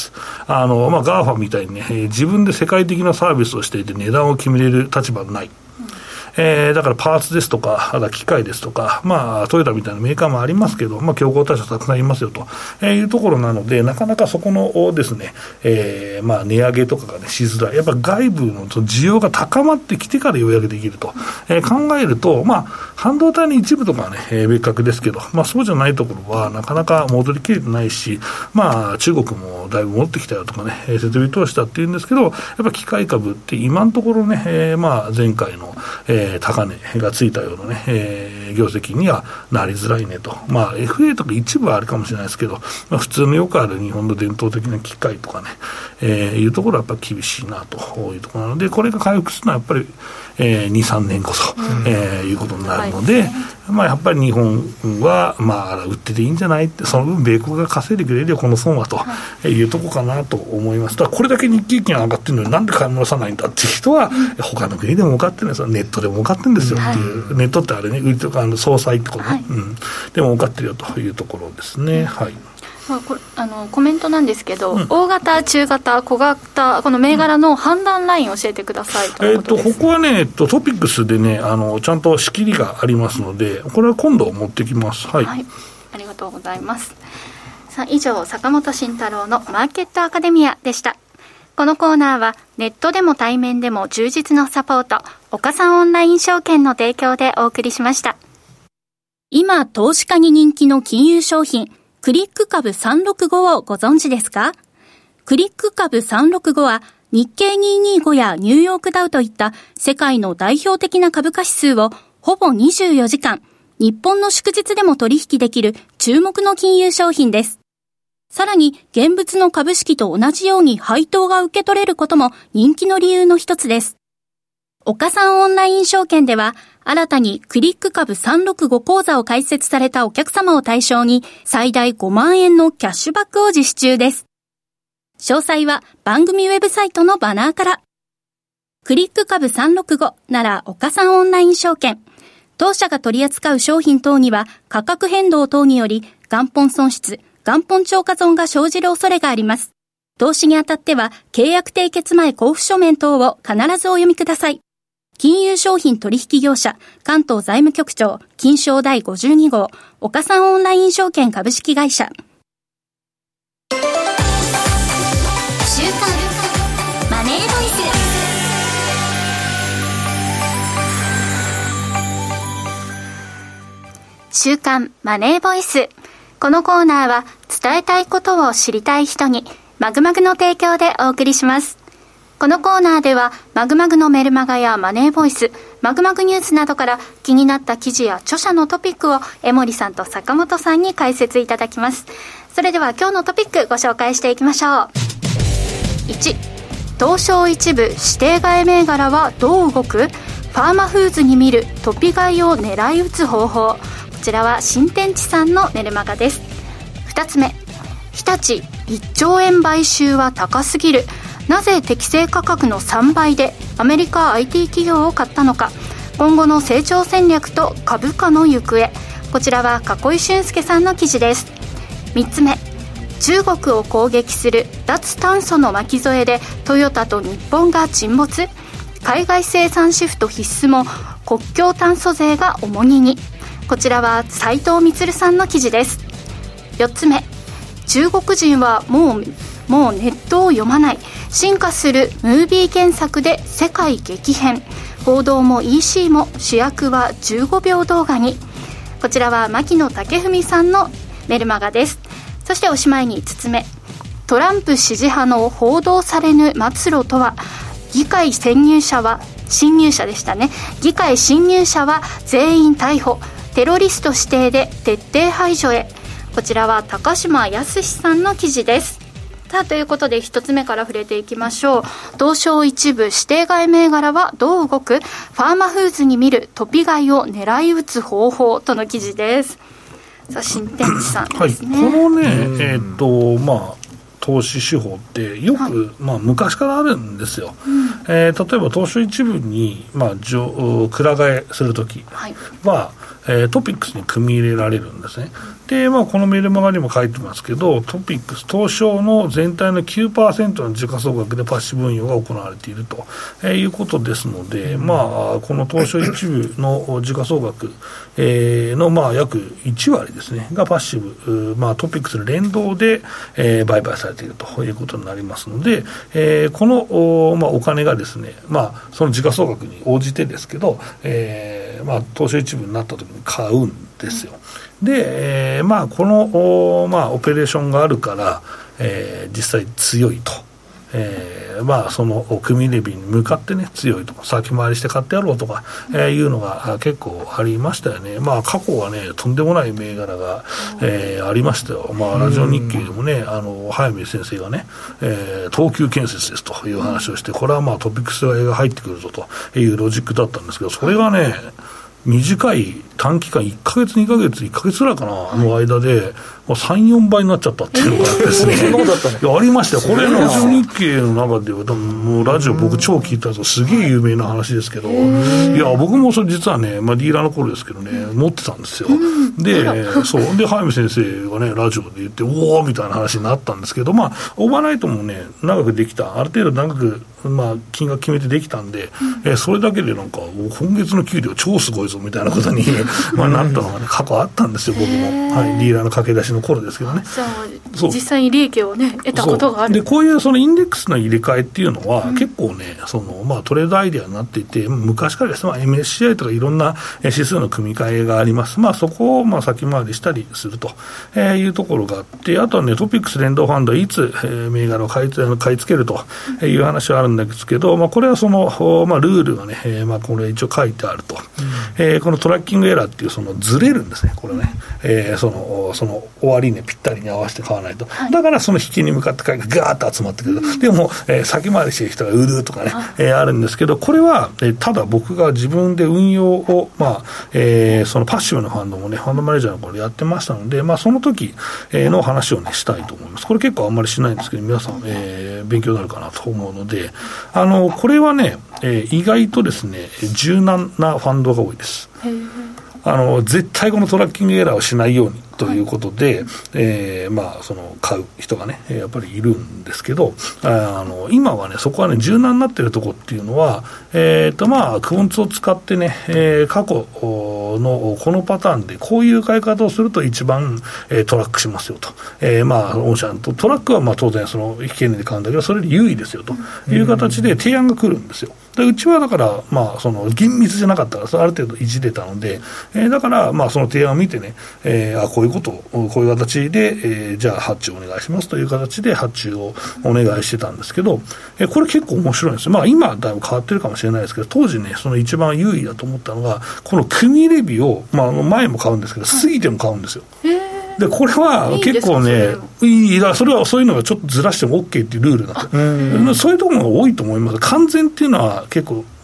。GAFA みたいにね、自分で世界的なサービスをしていて値段を決めれる立場はない。だからパーツですとか、あとは機械ですとか、トヨタみたいなメーカーもありますけど、競合他社たくさんいますよというところなので、なかなかそこのですね、値上げとかがね、しづらい。やっぱ外部の需要が高まってきてからようやくできると、考えると、半導体の一部とかはね、別格ですけど、そうじゃないところはなかなか戻りきれてないし、中国もだいぶ戻ってきたよとかね、設備投資だっていうんですけど、やっぱ機械株って今のところね、前回の、高値がついたようなね、業績にはなりづらいねと。FA とか一部はあるかもしれないですけど、普通のよくある日本の伝統的な機械とかね、いうところはやっぱり厳しいなというところなので、これが回復するのはやっぱり、2、3年こそ、いうことになるので、やっぱり日本は、売ってていいんじゃないって、その分米国が稼いでくれるよ、この損はというところかなと思います。だからこれだけ日経金上がってるのになんで買い戻さないんだっていう人は、他の国でも儲かってるんですよ。ネットでも儲かってるんですよっていう、ネットってあれね、売りとか総裁ってことね、でも儲かってるよというところですね。 コメントなんですけど、大型、中型、小型、この銘柄の判断ラインを教えてくださいということです。 ここはね、トピックスでね、ちゃんと仕切りがありますので、これは今度持ってきます。ありがとうございます。さあ、以上、坂本慎太郎のマーケットアカデミアでした。このコーナーはネットでも対面でも充実のサポート、岡さんオンライン証券の提供でお送りしました。今、投資家に人気の金融商品、クリック株365をご存知ですか？クリック株365は日経225やニューヨークダウといった世界の代表的な株価指数をほぼ24時間、日本の祝日でも取引できる注目の金融商品です。さらに現物の株式と同じように配当が受け取れることも人気の理由の一つです。岡さんオンライン証券では新たにクリック株365講座を開設されたお客様を対象に最大5万円のキャッシュバックを実施中です。詳細は番組ウェブサイトのバナーから。クリック株365なら岡さんオンライン証券。当社が取り扱う商品等には価格変動等により元本損失、元本超過損が生じる恐れがあります。投資にあたっては契約締結前交付書面等を必ずお読みください。金融商品取引業者関東財務局長金商第52号岡さんオンライン証券株式会社。 週刊マネーボイス。週刊マネーボイス。このコーナーは伝えたいことを知りたい人にマグマグの提供でお送りします。このコーナーではマグマグのメルマガやマネーボイス、マグマグニュースなどから気になった記事や著者のトピックを江森さんと坂本さんに解説いただきます。それでは今日のトピックご紹介していきましょう。1、東証一部指定買い銘柄はどう動く？ファーマフーズに見るトピ買いを狙い撃つ方法。こちらは新天地さんのメルマガです。2つ目、日立1兆円買収は高すぎる。なぜ適正価格の3倍でアメリカ IT 企業を買ったのか。今後の成長戦略と株価の行方。こちらは囲井俊介さんの記事です。3つ目、 中国を攻撃する脱炭素の巻き添えでトヨタと日本が沈没。海外生産シフト必須も国境炭素税が重荷に。こちらは斉藤充さんの記事です。4つ目、中国人はもうネットを読まない。進化するムービー検索で世界激変。報道も EC も主役は15秒動画に。こちらは牧野武文さんのメルマガです。そしておしまいに5つ目、トランプ支持派の報道されぬ末路とは。議会侵入者でしたね。議会侵入者は全員逮捕。テロリスト指定で徹底排除へ。こちらは高島康さんの記事です。さあ、ということで1つ目から触れていきましょう。東証一部指定買い銘柄はどう動く？ファーマフーズに見るトピ買いを狙い撃つ方法との記事です。さあ、新天地さんですね。 はい、このね、投資手法ってよく、はい、昔からあるんですよ。例えば東証一部に、蔵替えするときは、トピックスに組み入れられるんですね。で、このメールマガにも書いてますけど、トピックス東証の全体の 9% の時価総額でパッシブ運用が行われているということですので、この東証一部の時価総額の約1割ですねがパッシブ、トピックスの連動で売買されているということになりますので、このお金がですね、その時価総額に応じてですけど、東証一部になった時に買うんですよ。で、この、オペレーションがあるから、実際強いと、その組レビに向かってね強いとか先回りして買ってやろうとか、いうのが結構ありましたよね。過去はねとんでもない銘柄が、ありましたよ。ラジオ日経でもね早見先生がね、東急建設ですという話をして、これはトピックスが入ってくるぞというロジックだったんですけど、それがね短い短期間1ヶ月2ヶ月1ヶ月ぐらいかなの間で3、4倍になっちゃったっていうのがですね、ありましたよ。これラジオ日経の中ではもうラジオ僕超聞いたやつすげえ有名な話ですけど、いや僕もそれ実はね、ディーラーの頃ですけどね持ってたんですよ。で早見先生がねラジオで言っておおみたいな話になったんですけど、オーバーナイトもね長くできた、ある程度長く金額決めてできたんで、それだけでなんか今月の給料超すごいぞみたいなことになったのがね過去あったんですよ僕も。ディーラーの駆け出しの頃ですけどね。 じゃあ実際に利益をね得たことがある。 でこういうそのインデックスの入れ替えっていうのは、結構ねトレードアイデアになっていて、昔からですね、MSCI とかいろんな指数の組み替えがあります。そこを先回りしたりするというところがあって、あとはねトピックス連動ファンドはいつ銘柄を買い付けるという話はあるんですけど、これはその、ルールがね、これ一応書いてあると、このトラッキングエラーっていうそのずれるんですねこれね、その終値ぴったりに合わせて買わないと、だからその引きに向かって買いがガーッと集まってくる、でも、先回りしてる人が売るとかね、あるんですけど、これは、ただ僕が自分で運用を、そのパッシブのファンドもねファンドマネージャーの頃やってましたので、その時の話をねしたいと思います。これ結構あんまりしないんですけど皆さん、勉強になるかなと思うので、これはね、意外とですね柔軟なファンドが多いです。絶対このトラッキングエラーをしないようにということで、その買う人がねやっぱりいるんですけど、今はねそこはね柔軟になっているところっていうのは、クオンツを使ってね、過去のこのパターンでこういう買い方をすると一番、トラックしますよと、御社とトラックは当然その引け値で買うんだけどそれで優位ですよという形で提案が来るんですよ。でうちはだからその厳密じゃなかったらある程度いじれたので、だからその提案を見てね、こういうことをこういう形で、じゃあ発注お願いしますという形で発注をお願いしてたんですけど、これ結構面白いんですよ。今だいぶ変わってるかもしれないですけど、当時ねその一番優位だと思ったのがこの組レビを、前も買うんですけど過ぎても買うんですよ。でこれは結構ねそれはそういうのがちょっとずらしても OK っていうルールなんですよ。そういうところが多いと思います。完全っていうのは結構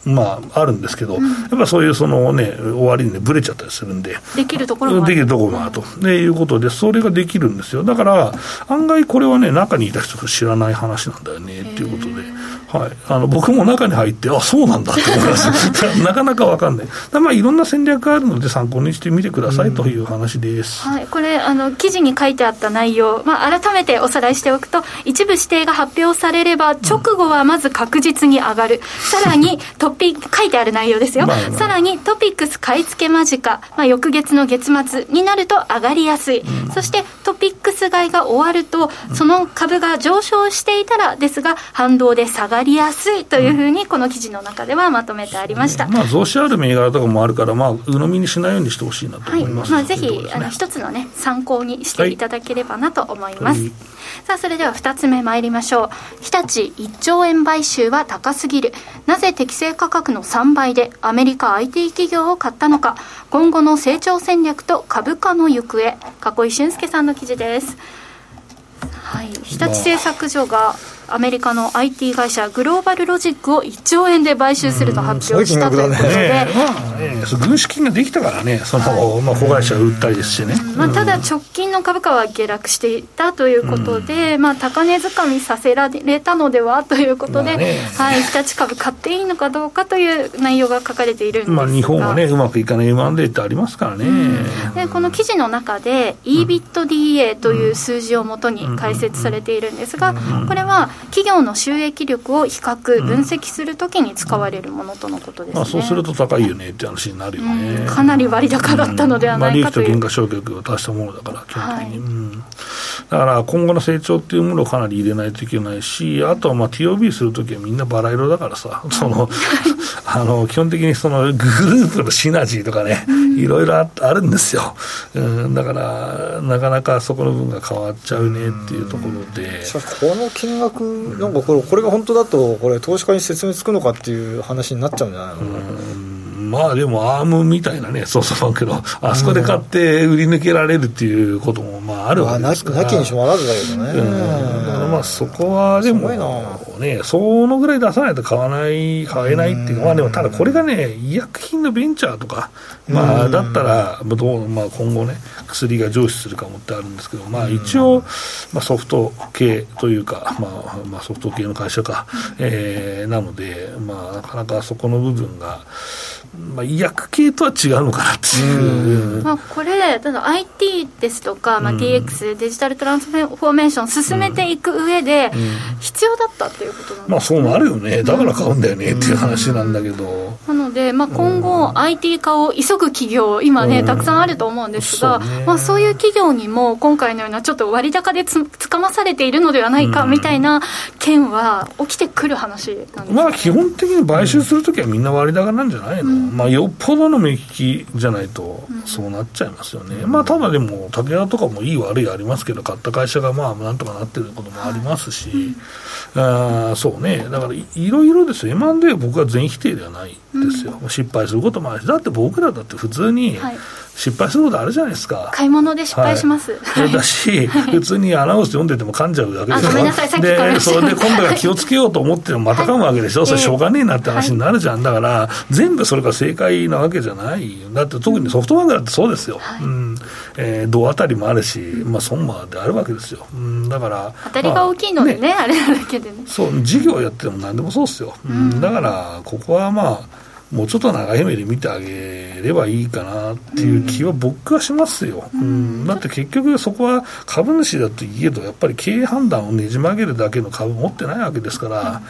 あるんですけど、やっぱそういうそのね終わりにねブレちゃったりするんで、 できるところもある、 できるところもあると、いうことでそれができるんですよ。だから案外これはね中にいた人が知らない話なんだよねっていうことで、はい、僕も中に入ってそうなんだって思いますなかなか分かんない。いろんな戦略があるので参考にしてみてくださいという話です、 はい、これ記事に書いてあった内容、改めておさらいしておくと、一部指定が発表されれば直後はまず確実に上がる、さらに書いてある内容ですよ、さらにトピックス買い付け間近、翌月の月末になると上がりやすい、そしてトピックス買いが終わるとその株が上昇していたらですが反動で下がりやすいというふうにこの記事の中ではまとめてありました。 増資ある銘柄とかもあるから、鵜呑みにしないようにしてほしいなと思います、 ぜひ一つのね参考にしていただければなと思います、さあそれでは2つ目参りましょう。日立1兆円買収は高すぎる、なぜ適正価格の3倍でアメリカ IT 企業を買ったのか、今後の成長戦略と株価の行方、囲井俊介さんの記事です。はい、日立製作所がアメリカの IT 会社グローバルロジックを1兆円で買収すると発表したということで、 軍資金ができたからね、その、子会社を売ったりですしね、 ただ直近の株価は下落していたということで、高値掴みさせられたのではということで、日立株買っていいのかどうかという内容が書かれているんですが、 日本はねうまくいかない M&A ってありますからね、 でこの記事の中で EBITDA という数字をもとに解説されているんですが、これは企業の収益力を比較分析するときに使われるものとのことですね。 そうすると高いよねって話になるよね、 かなり割高だったのではないかという、 利益と原価償却を足したものだから基本的に、だから今後の成長っていうものをかなり入れないといけないし、あとはTOB するときはみんなバラ色だからさ、基本的にそのグループのシナジーとかね、いろいろあるんですよ、だからなかなかそこの分が変わっちゃうねっていうところで、 この金額なんかこれが本当だとこれ投資家に説明つくのかっていう話になっちゃうんじゃないの。 でもアームみたいなね、そうそうけど、あそこで買って売り抜けられるっていうこともあるわけですから、 なきにしもあらずだけどね、 だからそこはでもね、そのぐらい出さないと買えないっていうか、でもただこれがね医薬品のベンチャーとか、だったら今後ね薬が上市するかもってあるんですけど、一応、ソフト系というか、ソフト系の会社か、なので、なかなかそこの部分が、医薬系とは違うのかなっていう、 これただ IT ですとか、DX デジタルトランスフォーメーション進めていく上で必要だったっていうことなんですね。 そうなるよね、だから買うんだよねっていう話なんだけど、 なので、今後 IT 化を急ぐ企業今ね、たくさんあると思うんですが、そういう企業にも今回のようなちょっと割高でつかまされているのではないかみたいな件は起きてくる話なんですか。 基本的に買収するときはみんな割高なんじゃないの、よっぽどの目利きじゃないとそうなっちゃいますよね、ただでも武田とかもいい悪いありますけど、買った会社がなんとかなってることもありますし、そうね、だからいろいろですよ。 M&A は僕は全否定ではないですよ、失敗することもあるし、だって僕らだって普通に失敗することあるじゃないですか。 買い物で失敗します、 だし普通にアナウンス読んでても噛んじゃうだけでしょ。 ごめんなさい、さっきからそれで今度は気をつけようと思ってもまた噛むわけでしょ、それしょうがねえなって話になるじゃん、だから全部それが正解なわけじゃない。だって特にソフトバンクだってそうですよ、同当たりもあるし、損もであるわけですよ、だから当たりが大きいのでね、あれだけでね、 そう事業やっても何でもそうですよ、だからここはもうちょっと長い目で見てあげればいいかなっていう気は僕はしますよ、だって結局そこは株主だといえどやっぱり経営判断をねじ曲げるだけの株持ってないわけですから、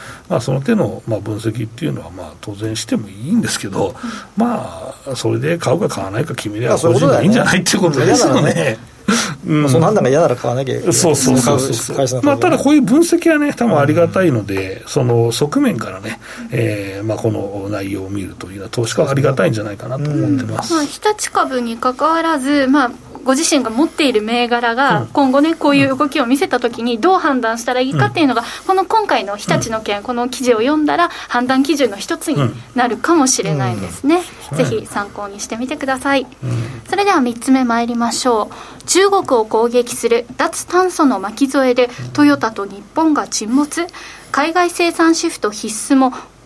その手の分析っていうのは当然してもいいんですけど、それで買うか買わないか決めれば個人がいいんじゃないっていうことですよね。 その判断が嫌なら買わなきゃいけない。 そうただこういう分析はね多分ありがたいので、その側面からね、この内容を見るというのは投資家はありがたいんじゃないかなと思ってます。 日立株に関わらず、ご自身が持っている銘柄が今後ねこういう動きを見せたときにどう判断したらいいかっていうのが、この今回の日立の件、この記事を読んだら判断基準の一つになるかもしれないですね、ぜひ参考にしてみてください、それでは3つ目参りましょう。中国を攻撃する脱炭素の巻き添えでトヨタと日本が沈没、海外生産シフト必須も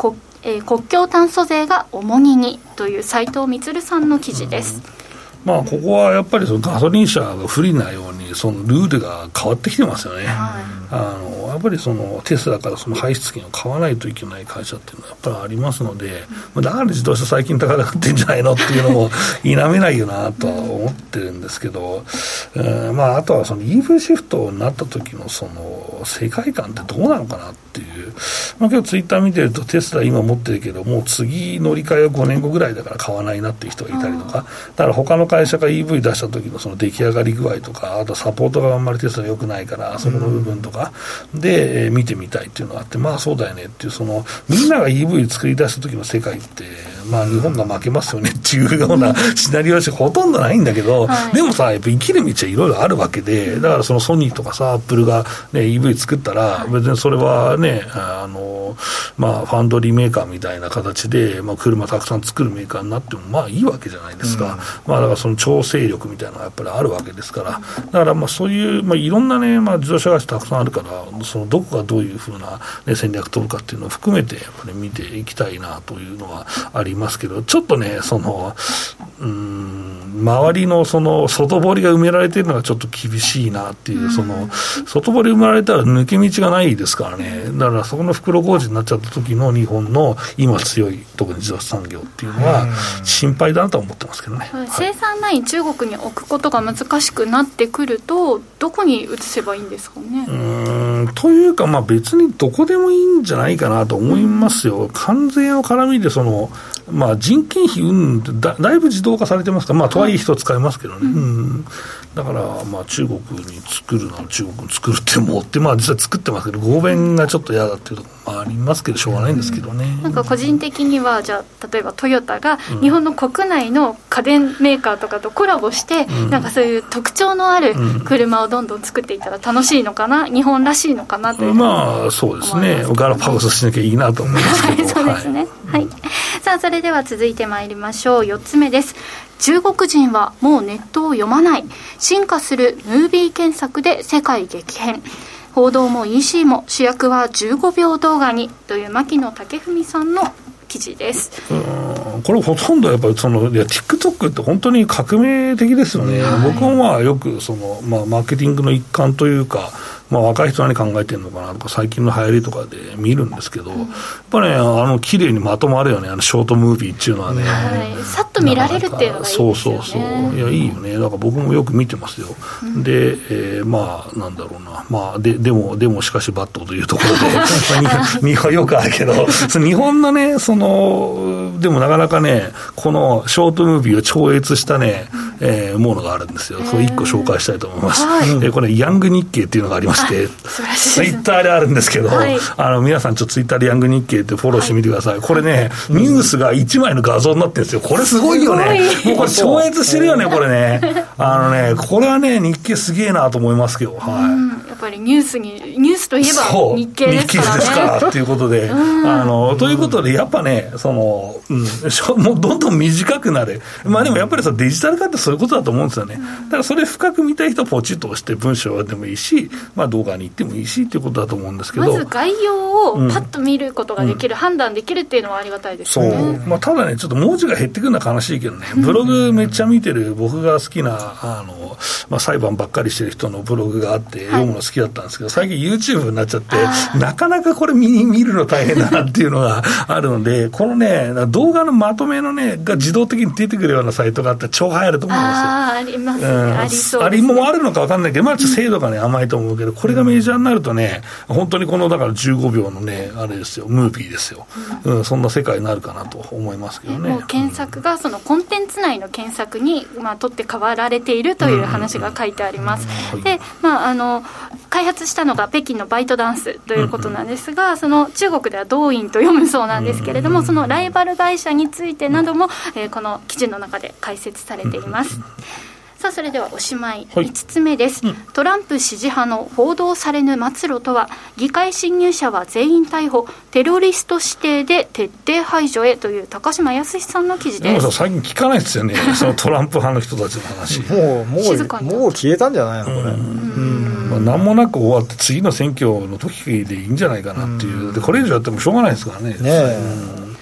国境炭素税が重荷にという斉藤充さんの記事です。 まあ、ここはやっぱりそのガソリン車が不利なようにそのルールが変わってきてますよね、やっぱりそのテスラからその排出権を買わないといけない会社っていうのはやっぱりありますので、だから自動車最近高くなってんじゃないのっていうのも否めないよなとは思ってるんですけど、まあ、あとはその EV シフトになった時のその世界観ってどうなのかなっていう、まあ、今日ツイッター見てるとテスラ今持ってるけどもう次乗り換えは5年後ぐらいだから買わないなっていう人がいたりとか、だから他の会社が EV 出した時のその出来上がり具合とか、あとサポートがあんまりテスラ良くないからそこの部分とかで、見てみたいっていうのがあって、まあそうだよねっていう、そのみんなが EV 作り出した時の世界ってまあ日本が負けますよねっていうようなシナリオしかほとんどないんだけど、でもさやっぱ生きる道はいろいろあるわけで、だからそのソニーとかさアップルが、ね、EV 作ったら別にそれはねまあファンドリーメーカーみたいな形で、まあ、車たくさん作るメーカーになってもまあいいわけじゃないですか、まあだからその調整力みたいなのがやっぱりあるわけですから、だからまあそういう、まあ、いろんなね、まあ、自動車会社たくさんあるから、そのどこがどういうふうな、ね、戦略取るかっていうのを含めてやっぱり見ていきたいなというのはありますけど、ちょっとねその周りのその外堀が埋められているのがちょっと厳しいなっていう、その外堀埋められたら抜け道がないですからね、だからそこの袋小路になっちゃった時の日本の今強い特に自動車産業っていうのは心配だなと思ってますけどね、 生産ライン中国に置くことが難しくなってくるとどこに移せばいいんですかね。 というか、まあ、別にどこでもいいんじゃないかなと思いますよ、関税の絡みでその、まあ、人件費だいぶ自動化されてますから、まあ、とはいえ人使いますけどね、だから、まあ、中国に作るなら中国に作るって思って、まあ、実際作ってますけど合弁がちょっと嫌だっていうところもありますけどしょうがないんですけどね、 なんか個人的にはじゃあ例えばトヨタが日本の国内の家電メーカーとかとコラボして、なんかそういう特徴のある車をどんどん作っていったら楽しいのかな、日本らしいのかなという、 まあそうですね、ガラパゴスしなきゃいいなと思いますけどそうですね、はいさあそれでは続いてまいりましょう。4つ目です。中国人はもうネットを読まない、進化するムービー検索で世界激変、報道も EC も主役は15秒動画にという牧野武文さんの記事です。 これほとんどやっぱりTikTok って本当に革命的ですよね、僕もまあよくその、まあ、マーケティングの一環というか、まあ、若い人は何考えてるのかなとか最近の流行りとかで見るんですけど、やっぱね綺麗にまとまるよね、ショートムービーっていうのはね、 さっと見られるっていうのがいいですよね。 そういやいいよね、だから僕もよく見てますよ、で、まあなんだろうな、まあ、でもしかしバットというところで日本よくあるけど日本のねそのでもなかなかねこのショートムービーを超越したね、ものがあるんですよ。それ1個紹介したいと思います、これヤング日経っていうのがありますツイッターであるんですけど、皆さんちょっとツイッターでヤング日経ってフォローしてみてください、これねニュースが1枚の画像になってるんですよ。これすごいよね、もうこれ超越してるよねこれねこれはね日経すげえなと思いますけど、やっぱりニュースといえば日経ですからね。 日経ですからっていうことでということでやっぱねその、もうどんどん短くなる、まあでもやっぱりさデジタル化ってそういうことだと思うんですよね。だからそれ深く見たい人はポチッと押して文章でもいいし、まあ、動画に行ってもいいしっていうことだと思うんですけど、 まず概要をパッと見ることができる、判断できるっていうのはありがたいですよね。 そう、まあ、ただねちょっと文字が減ってくるのは悲しいけどね、ブログめっちゃ見てる僕が好きなまあ、裁判ばっかりしてる人のブログがあって読むの好きだったんですけど、最近 YouTube になっちゃってなかなかこれ見るの大変だなっていうのがあるのでこのね動画のまとめのねが自動的に出てくるようなサイトがあったら超流行ると思うんですよ。 ありますね、ありそうですね。 あれもあるのか分かんないけど、まあ、精度がね甘いと思うけど、これがメジャーになるとね本当にこのだから15秒のねあれですよ、ムービーですよ、そんな世界になるかなと思いますけどね。 もう検索がそのコンテンツ内の検索に、まあ、取って代わられているという話が書いてあります、で、まあ、開発したのが北京のバイトダンスということなんですが、その中国ではドーインと読むそうなんですけれども、そのライバル会社についてなども、この記事の中で解説されています、さあそれではおしまい5つ目です、トランプ支持派の報道されぬ末路とは、議会侵入者は全員逮捕、テロリスト指定で徹底排除へという高島康さんの記事です。 でも最近聞かないですよねそのトランプ派の人たちの話もう消えたんじゃないのこれ、 まあ、何もなく終わって次の選挙の時でいいんじゃないかなっていう、でこれ以上やってもしょうがないですからね。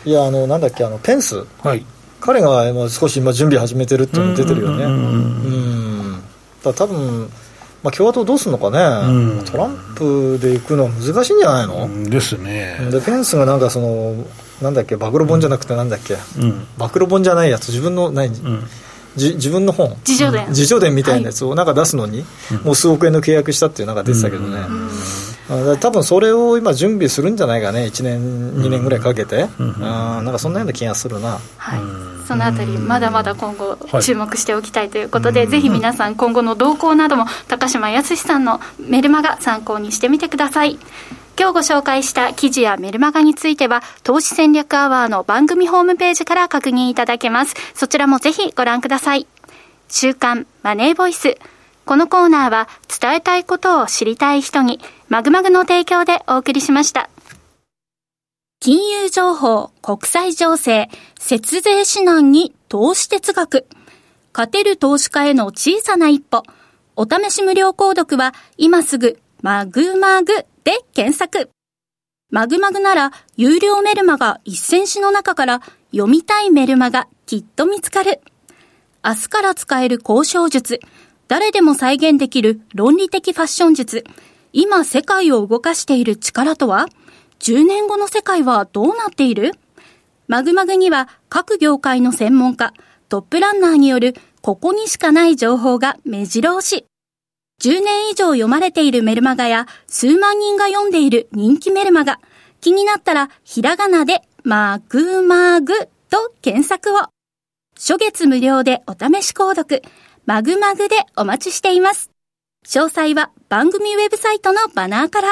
いやなんだっけペンス、 はい、 彼が少し今準備始めてるっていうの出てるよね。だから多分、共和党どうするのかね、トランプで行くのは難しいんじゃないの、 ですね。 でペンスがなんかなんだっけ暴露本じゃなくてなんだっけ、暴露本じゃないやつ自分の自分の本自叙伝みたいなやつをなんか出すのに、もう数億円の契約したっていうのが出てたけどね、多分それを今準備するんじゃないかね、1年2年ぐらいかけて、なんかそんなような気がするな、 はい、そのあたりまだまだ今後注目しておきたいということで、ぜひ皆さん今後の動向なども高島康さんのメルマガ参考にしてみてください。今日ご紹介した記事やメルマガについては投資戦略アワーの番組ホームページから確認いただけます。そちらもぜひご覧ください。週刊マネーボイス、このコーナーは伝えたいことを知りたい人にマグマグの提供でお送りしました。金融情報、国際情勢、節税指南に投資哲学、勝てる投資家への小さな一歩。お試し無料購読は今すぐマグマグで検索。マグマグなら有料メルマガ1000紙の中から読みたいメルマガきっと見つかる。明日から使える交渉術、誰でも再現できる論理的ファッション術、今世界を動かしている力とは、10年後の世界はどうなっている？マグマグには各業界の専門家、トップランナーによるここにしかない情報が目白押し。10年以上読まれているメルマガや数万人が読んでいる人気メルマガ。気になったらひらがなでマグマグと検索を。初月無料でお試し購読。マグマグでお待ちしています。詳細は番組ウェブサイトのバナーから。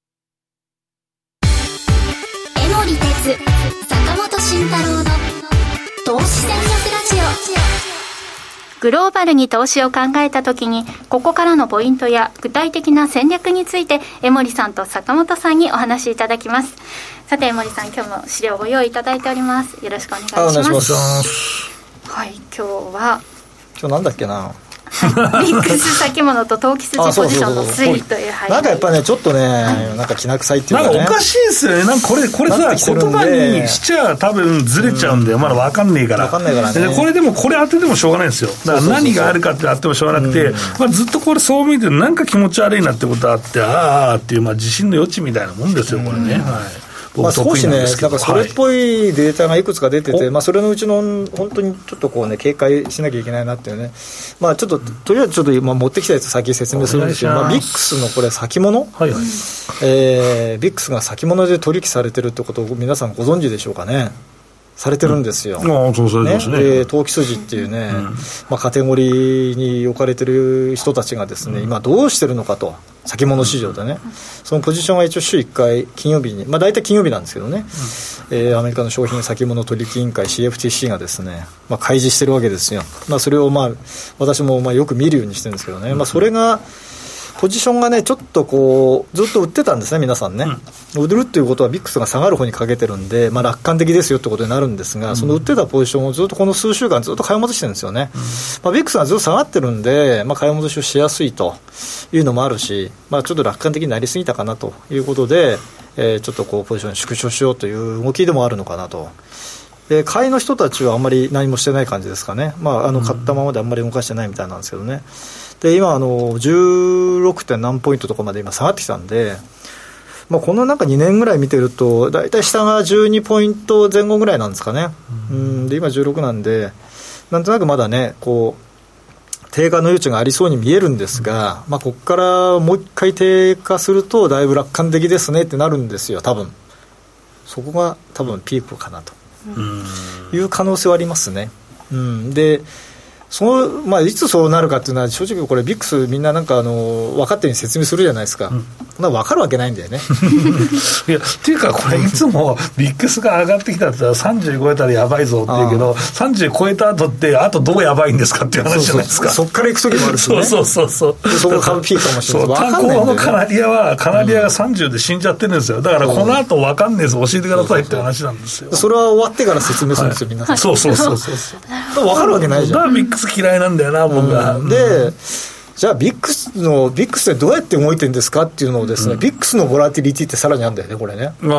江守哲、坂本慎太郎の投資戦略ラジオ。 グローバルに投資を考えたときに、ここからのポイントや具体的な戦略について江守さんと坂本さんにお話しいただきます。さて江守さん、今日も資料をご用意いただいております。よろしくお願いします。 お願いします。 はい、今日なんだっけなビックス先物と投機筋ポジションの推移という、 なんかやっぱねちょっとね、なんかきな臭いっていうかね、 なんかおかしいですよね。なんかこれさ言葉にしちゃ多分ずれちゃうんで、まだ分かんねえからね。これでもこれ当ててもしょうがないんですよ。だから何があるかって当ててもしょうがなくて、ずっとこれそう見てるなんか気持ち悪いなってことあって、あーっていう、自信の余地みたいなもんですよこれね。 少しね、なんかそれっぽいデータがいくつか出てて、それのうちの本当にちょっとこうね警戒しなきゃいけないなっていうね、ちょっととりあえずちょっと今持ってきたやつ先説明するんですけど、ビックスのこれ先物、ビックスが先物で取引されてるってことを皆さんご存知でしょうかね。されてるんですよ、投機筋っていうね、カテゴリーに置かれてる人たちがですね、今どうしてるのかと、先物市場でね、そのポジションが一応週1回金曜日に、大体金曜日なんですけどね、アメリカの商品先物取引委員会 CFTC がですね、開示してるわけですよ。それを私もよく見るようにしてるんですけどね、それがポジションがねちょっとこうずっと売ってたんですね皆さんね、売るっていうことはビックスが下がる方にかけてるんで、楽観的ですよってことになるんですが、その売ってたポジションをずっとこの数週間ずっと買い戻してるんですよね。ビックスがずっと下がってるんで、買い戻しをしやすいというのもあるし、ちょっと楽観的になりすぎたかなということで、ちょっとこうポジション縮小しようという動きでもあるのかなと。買いの人たちはあんまり何もしてない感じですかね。買ったままであんまり動かしてないみたいなんですけどね。で今16. 点何ポイントとかまで今下がってきたんで、このなんか2年ぐらい見てるとだいたい下が12ポイント前後ぐらいなんですかね。で今16なんで、なんとなくまだねこう低下の余地がありそうに見えるんですが、ここからもう一回低下するとだいぶ楽観的ですねってなるんですよ。多分そこが多分ピークかなという可能性はありますね。でいつそうなるかっていうのは正直これビックスみんななんか分かってるように説明するじゃないですか。分かるわけないんだよね。 いやっていうかこれいつもビックスが上がってきたって30超えたらやばいぞって言うけど、30超えた後ってあとどうやばいんですかっていう話じゃないですか。 そっから行く時もあるしね。 そこ買うピークかもしれない。 単行のカナディアが30で死んじゃってるんですよ。だからこの後分かんねえぞ教えてくださいって話なんですよ。 それは終わってから説明するんですよ、皆さん。 そう分かるわけないじゃん。 ビックス嫌いなんだよな僕は。 でじゃあビックスでどうやって動いてるんですかっていうのをですね、ビックスのボラティリティってさらにあるんだよね、これね。これ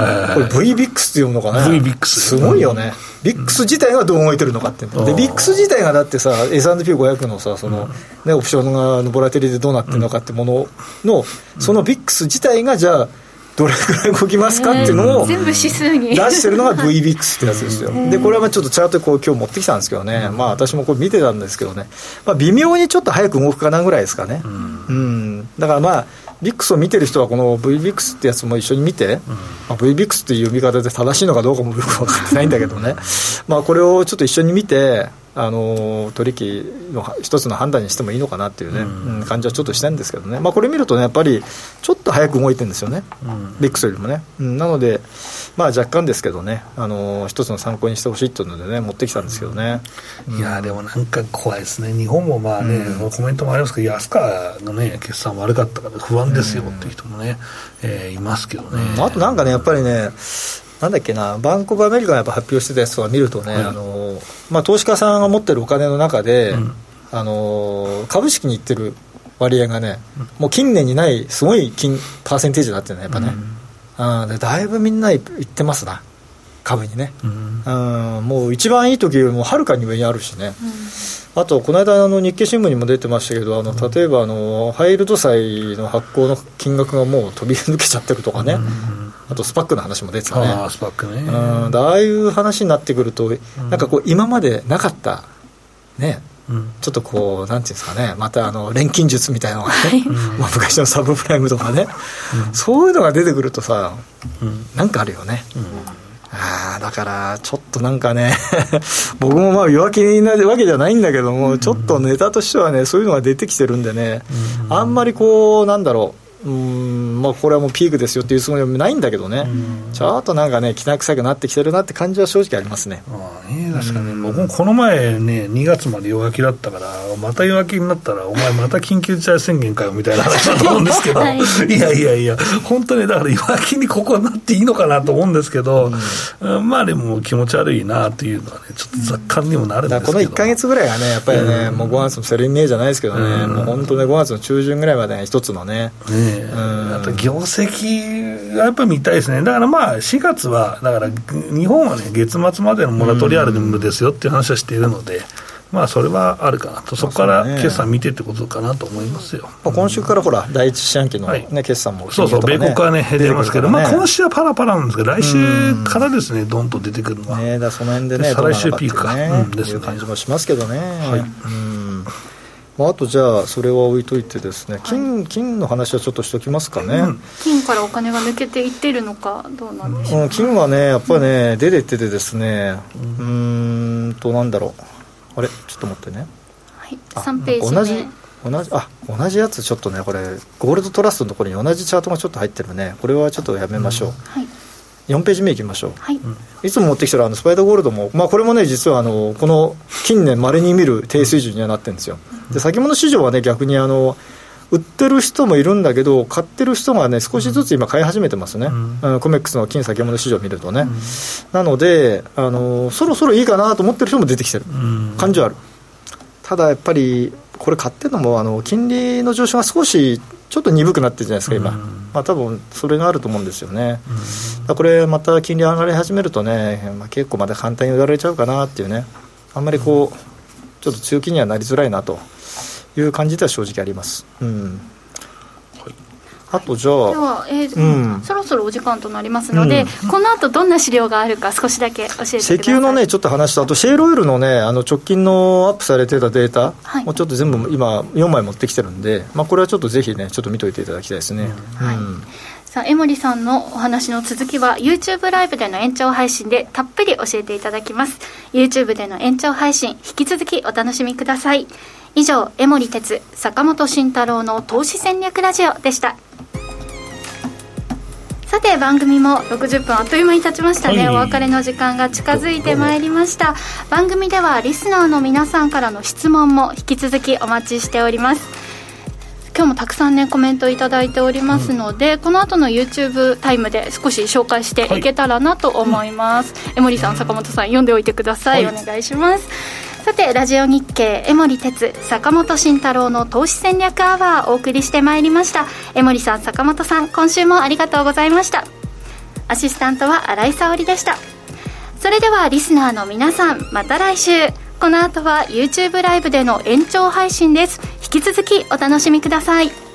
VBIX っていうのかね。 VBIX すごいよね。ビックス自体がどう動いてるのかってで、ビックス自体がだってさ S&P500 のさその、ね、オプションのボラティリティどうなってるのかってものの、そのビックス自体がじゃあどれくらい動きますかっていうのを全部指数に出してるのが VBIX ってやつですよ。でこれはちょっとチャートこう今日持ってきたんですけどね、まあ私もこれ見てたんですけどね、まあ、微妙にちょっと早く動くかなぐらいですかね。だからまあビックスを見てる人はこの VBIX ってやつも一緒に見て、VBIX っていう読み方で正しいのかどうかもよく分かってないんだけどねまあこれをちょっと一緒に見て取引の一つの判断にしてもいいのかなっていうね、感じはちょっとしたんですけどね、まあ、これ見るとねやっぱりちょっと早く動いてるんですよね、ビックスよりもね、なので、まあ、若干ですけどね、一つの参考にしてほしいっていうのでね持ってきたんですけどね、 いやでもなんか怖いですね。日本もまあね、コメントもありますけど安川のね決算悪かったから不安ですよっていう人もね、いますけどね、 あとなんかねやっぱりねなんだっけな、バンコブアメリカがやっぱ発表してたやつを見るとね、まあ、投資家さんが持ってるお金の中で、株式にいってる割合がね、もう近年にないすごいパーセンテージだってねやっぱね、でだいぶみんないってますな株にね、もう一番いい時よりもはるかに上にあるしね、あとこの間日経新聞にも出てましたけど例えばハイルド債の発行の金額がもう飛び抜けちゃってるとかね、あとスパックの話も出てたね。 スパックね。 ああいう話になってくると、なんかこう今までなかったね、ちょっとこうなんていうんですかね、また錬金術みたいなのがね、まあ昔のサブプライムとかね、そういうのが出てくるとさ、なんかあるよね。だからちょっとなんかね僕もまあ弱気なわけじゃないんだけども、ちょっとネタとしてはねそういうのが出てきてるんでね、あんまりこうなんだろう、まあ、これはもうピークですよっていうつもりはないんだけどね、ちょっとなんかねきな臭くなってきてるなって感じは正直ありますね。 確かに、僕もこの前ね2月まで弱気だったから、また弱気になったらお前また緊急事態宣言かよみたいな話だと思うんですけど、いや本当にだから弱気にここになっていいのかなと思うんですけど、まあでも気持ち悪いなっていうのはねちょっと雑感にもなるんですけど、 この1ヶ月ぐらいがねやっぱりね、もう5月のセルイメージじゃないですけどね、もう本当ね5月の中旬ぐらいまで、ね、一つのね、 あと業績がやっぱり見たいですね。だからまあ4月はだから日本はね月末までのモラトリアルですよっていう話はしているので、まあそれはあるかなと、そこから決算見てってことかなと思いますよ。 今週からほら第一四半期の、ね決算も、 そう米国はね出ますけど、まあ今週はパラパラなんですけど来週からですねドンと出てくるのは、 だその辺でね再来週ピークかですいう感じもしますけどね。あとじゃあそれは置いといてですね、金の話はちょっとしておきますかね。 金からお金が抜けていってるのかどうなんでしょうか。 金はねやっぱりね出てっててですね、なんだろう、あれちょっと待ってね、 3ページ目同じやつちょっとねこれゴールドトラストのところに同じチャートがちょっと入ってるね、これはちょっとやめましょう。4ページ目いきましょう。いつも持ってきたらスパイダーゴールドも、まあ、これもね実はこの近年まれに見る低水準にはなってるんですよ。で先物市場はね逆に売ってる人もいるんだけど買ってる人がね少しずつ今買い始めてますね、コメックスの金先物市場を見るとね、なのでそろそろいいかなと思ってる人も出てきてる感じはある。ただやっぱりこれ買ってるのも金利の上昇が少しちょっと鈍くなってるじゃないですか今、まあ、多分それがあると思うんですよね。これまた金利上がり始めるとね、結構また簡単に売られちゃうかなっていうね、あんまりこうちょっと強気にはなりづらいなという感じでは正直あります。あとじゃあ、 そろそろお時間となりますので、この後どんな資料があるか少しだけ教えてください。 石油のねちょっと話と、あとシェールオイルのね直近のアップされてたデータもちょっと全部今4枚持ってきてるんで、まあ、これはちょっとぜひねちょっと見といていただきたいですね。 さあ江守さんのお話の続きは YouTube ライブでの延長配信でたっぷり教えていただきます。 YouTube での延長配信引き続きお楽しみください。以上江守哲坂本慎太郎の投資戦略ラジオでした。さて番組も60分あっという間に経ちましたね、お別れの時間が近づいてまいりました。番組ではリスナーの皆さんからの質問も引き続きお待ちしております。今日もたくさんねコメントいただいておりますので、この後の YouTube タイムで少し紹介していけたらなと思います。江守さん坂本さん読んでおいてください、お願いします。 さてラジオ日経江守哲坂本慎太郎の投資戦略アワーをお送りしてまいりました。江守さん、坂本さん、今週もありがとうございました。アシスタントは新井沙織でした。それではリスナーの皆さん、また来週。この後は YouTube ライブでの延長配信です。引き続きお楽しみください。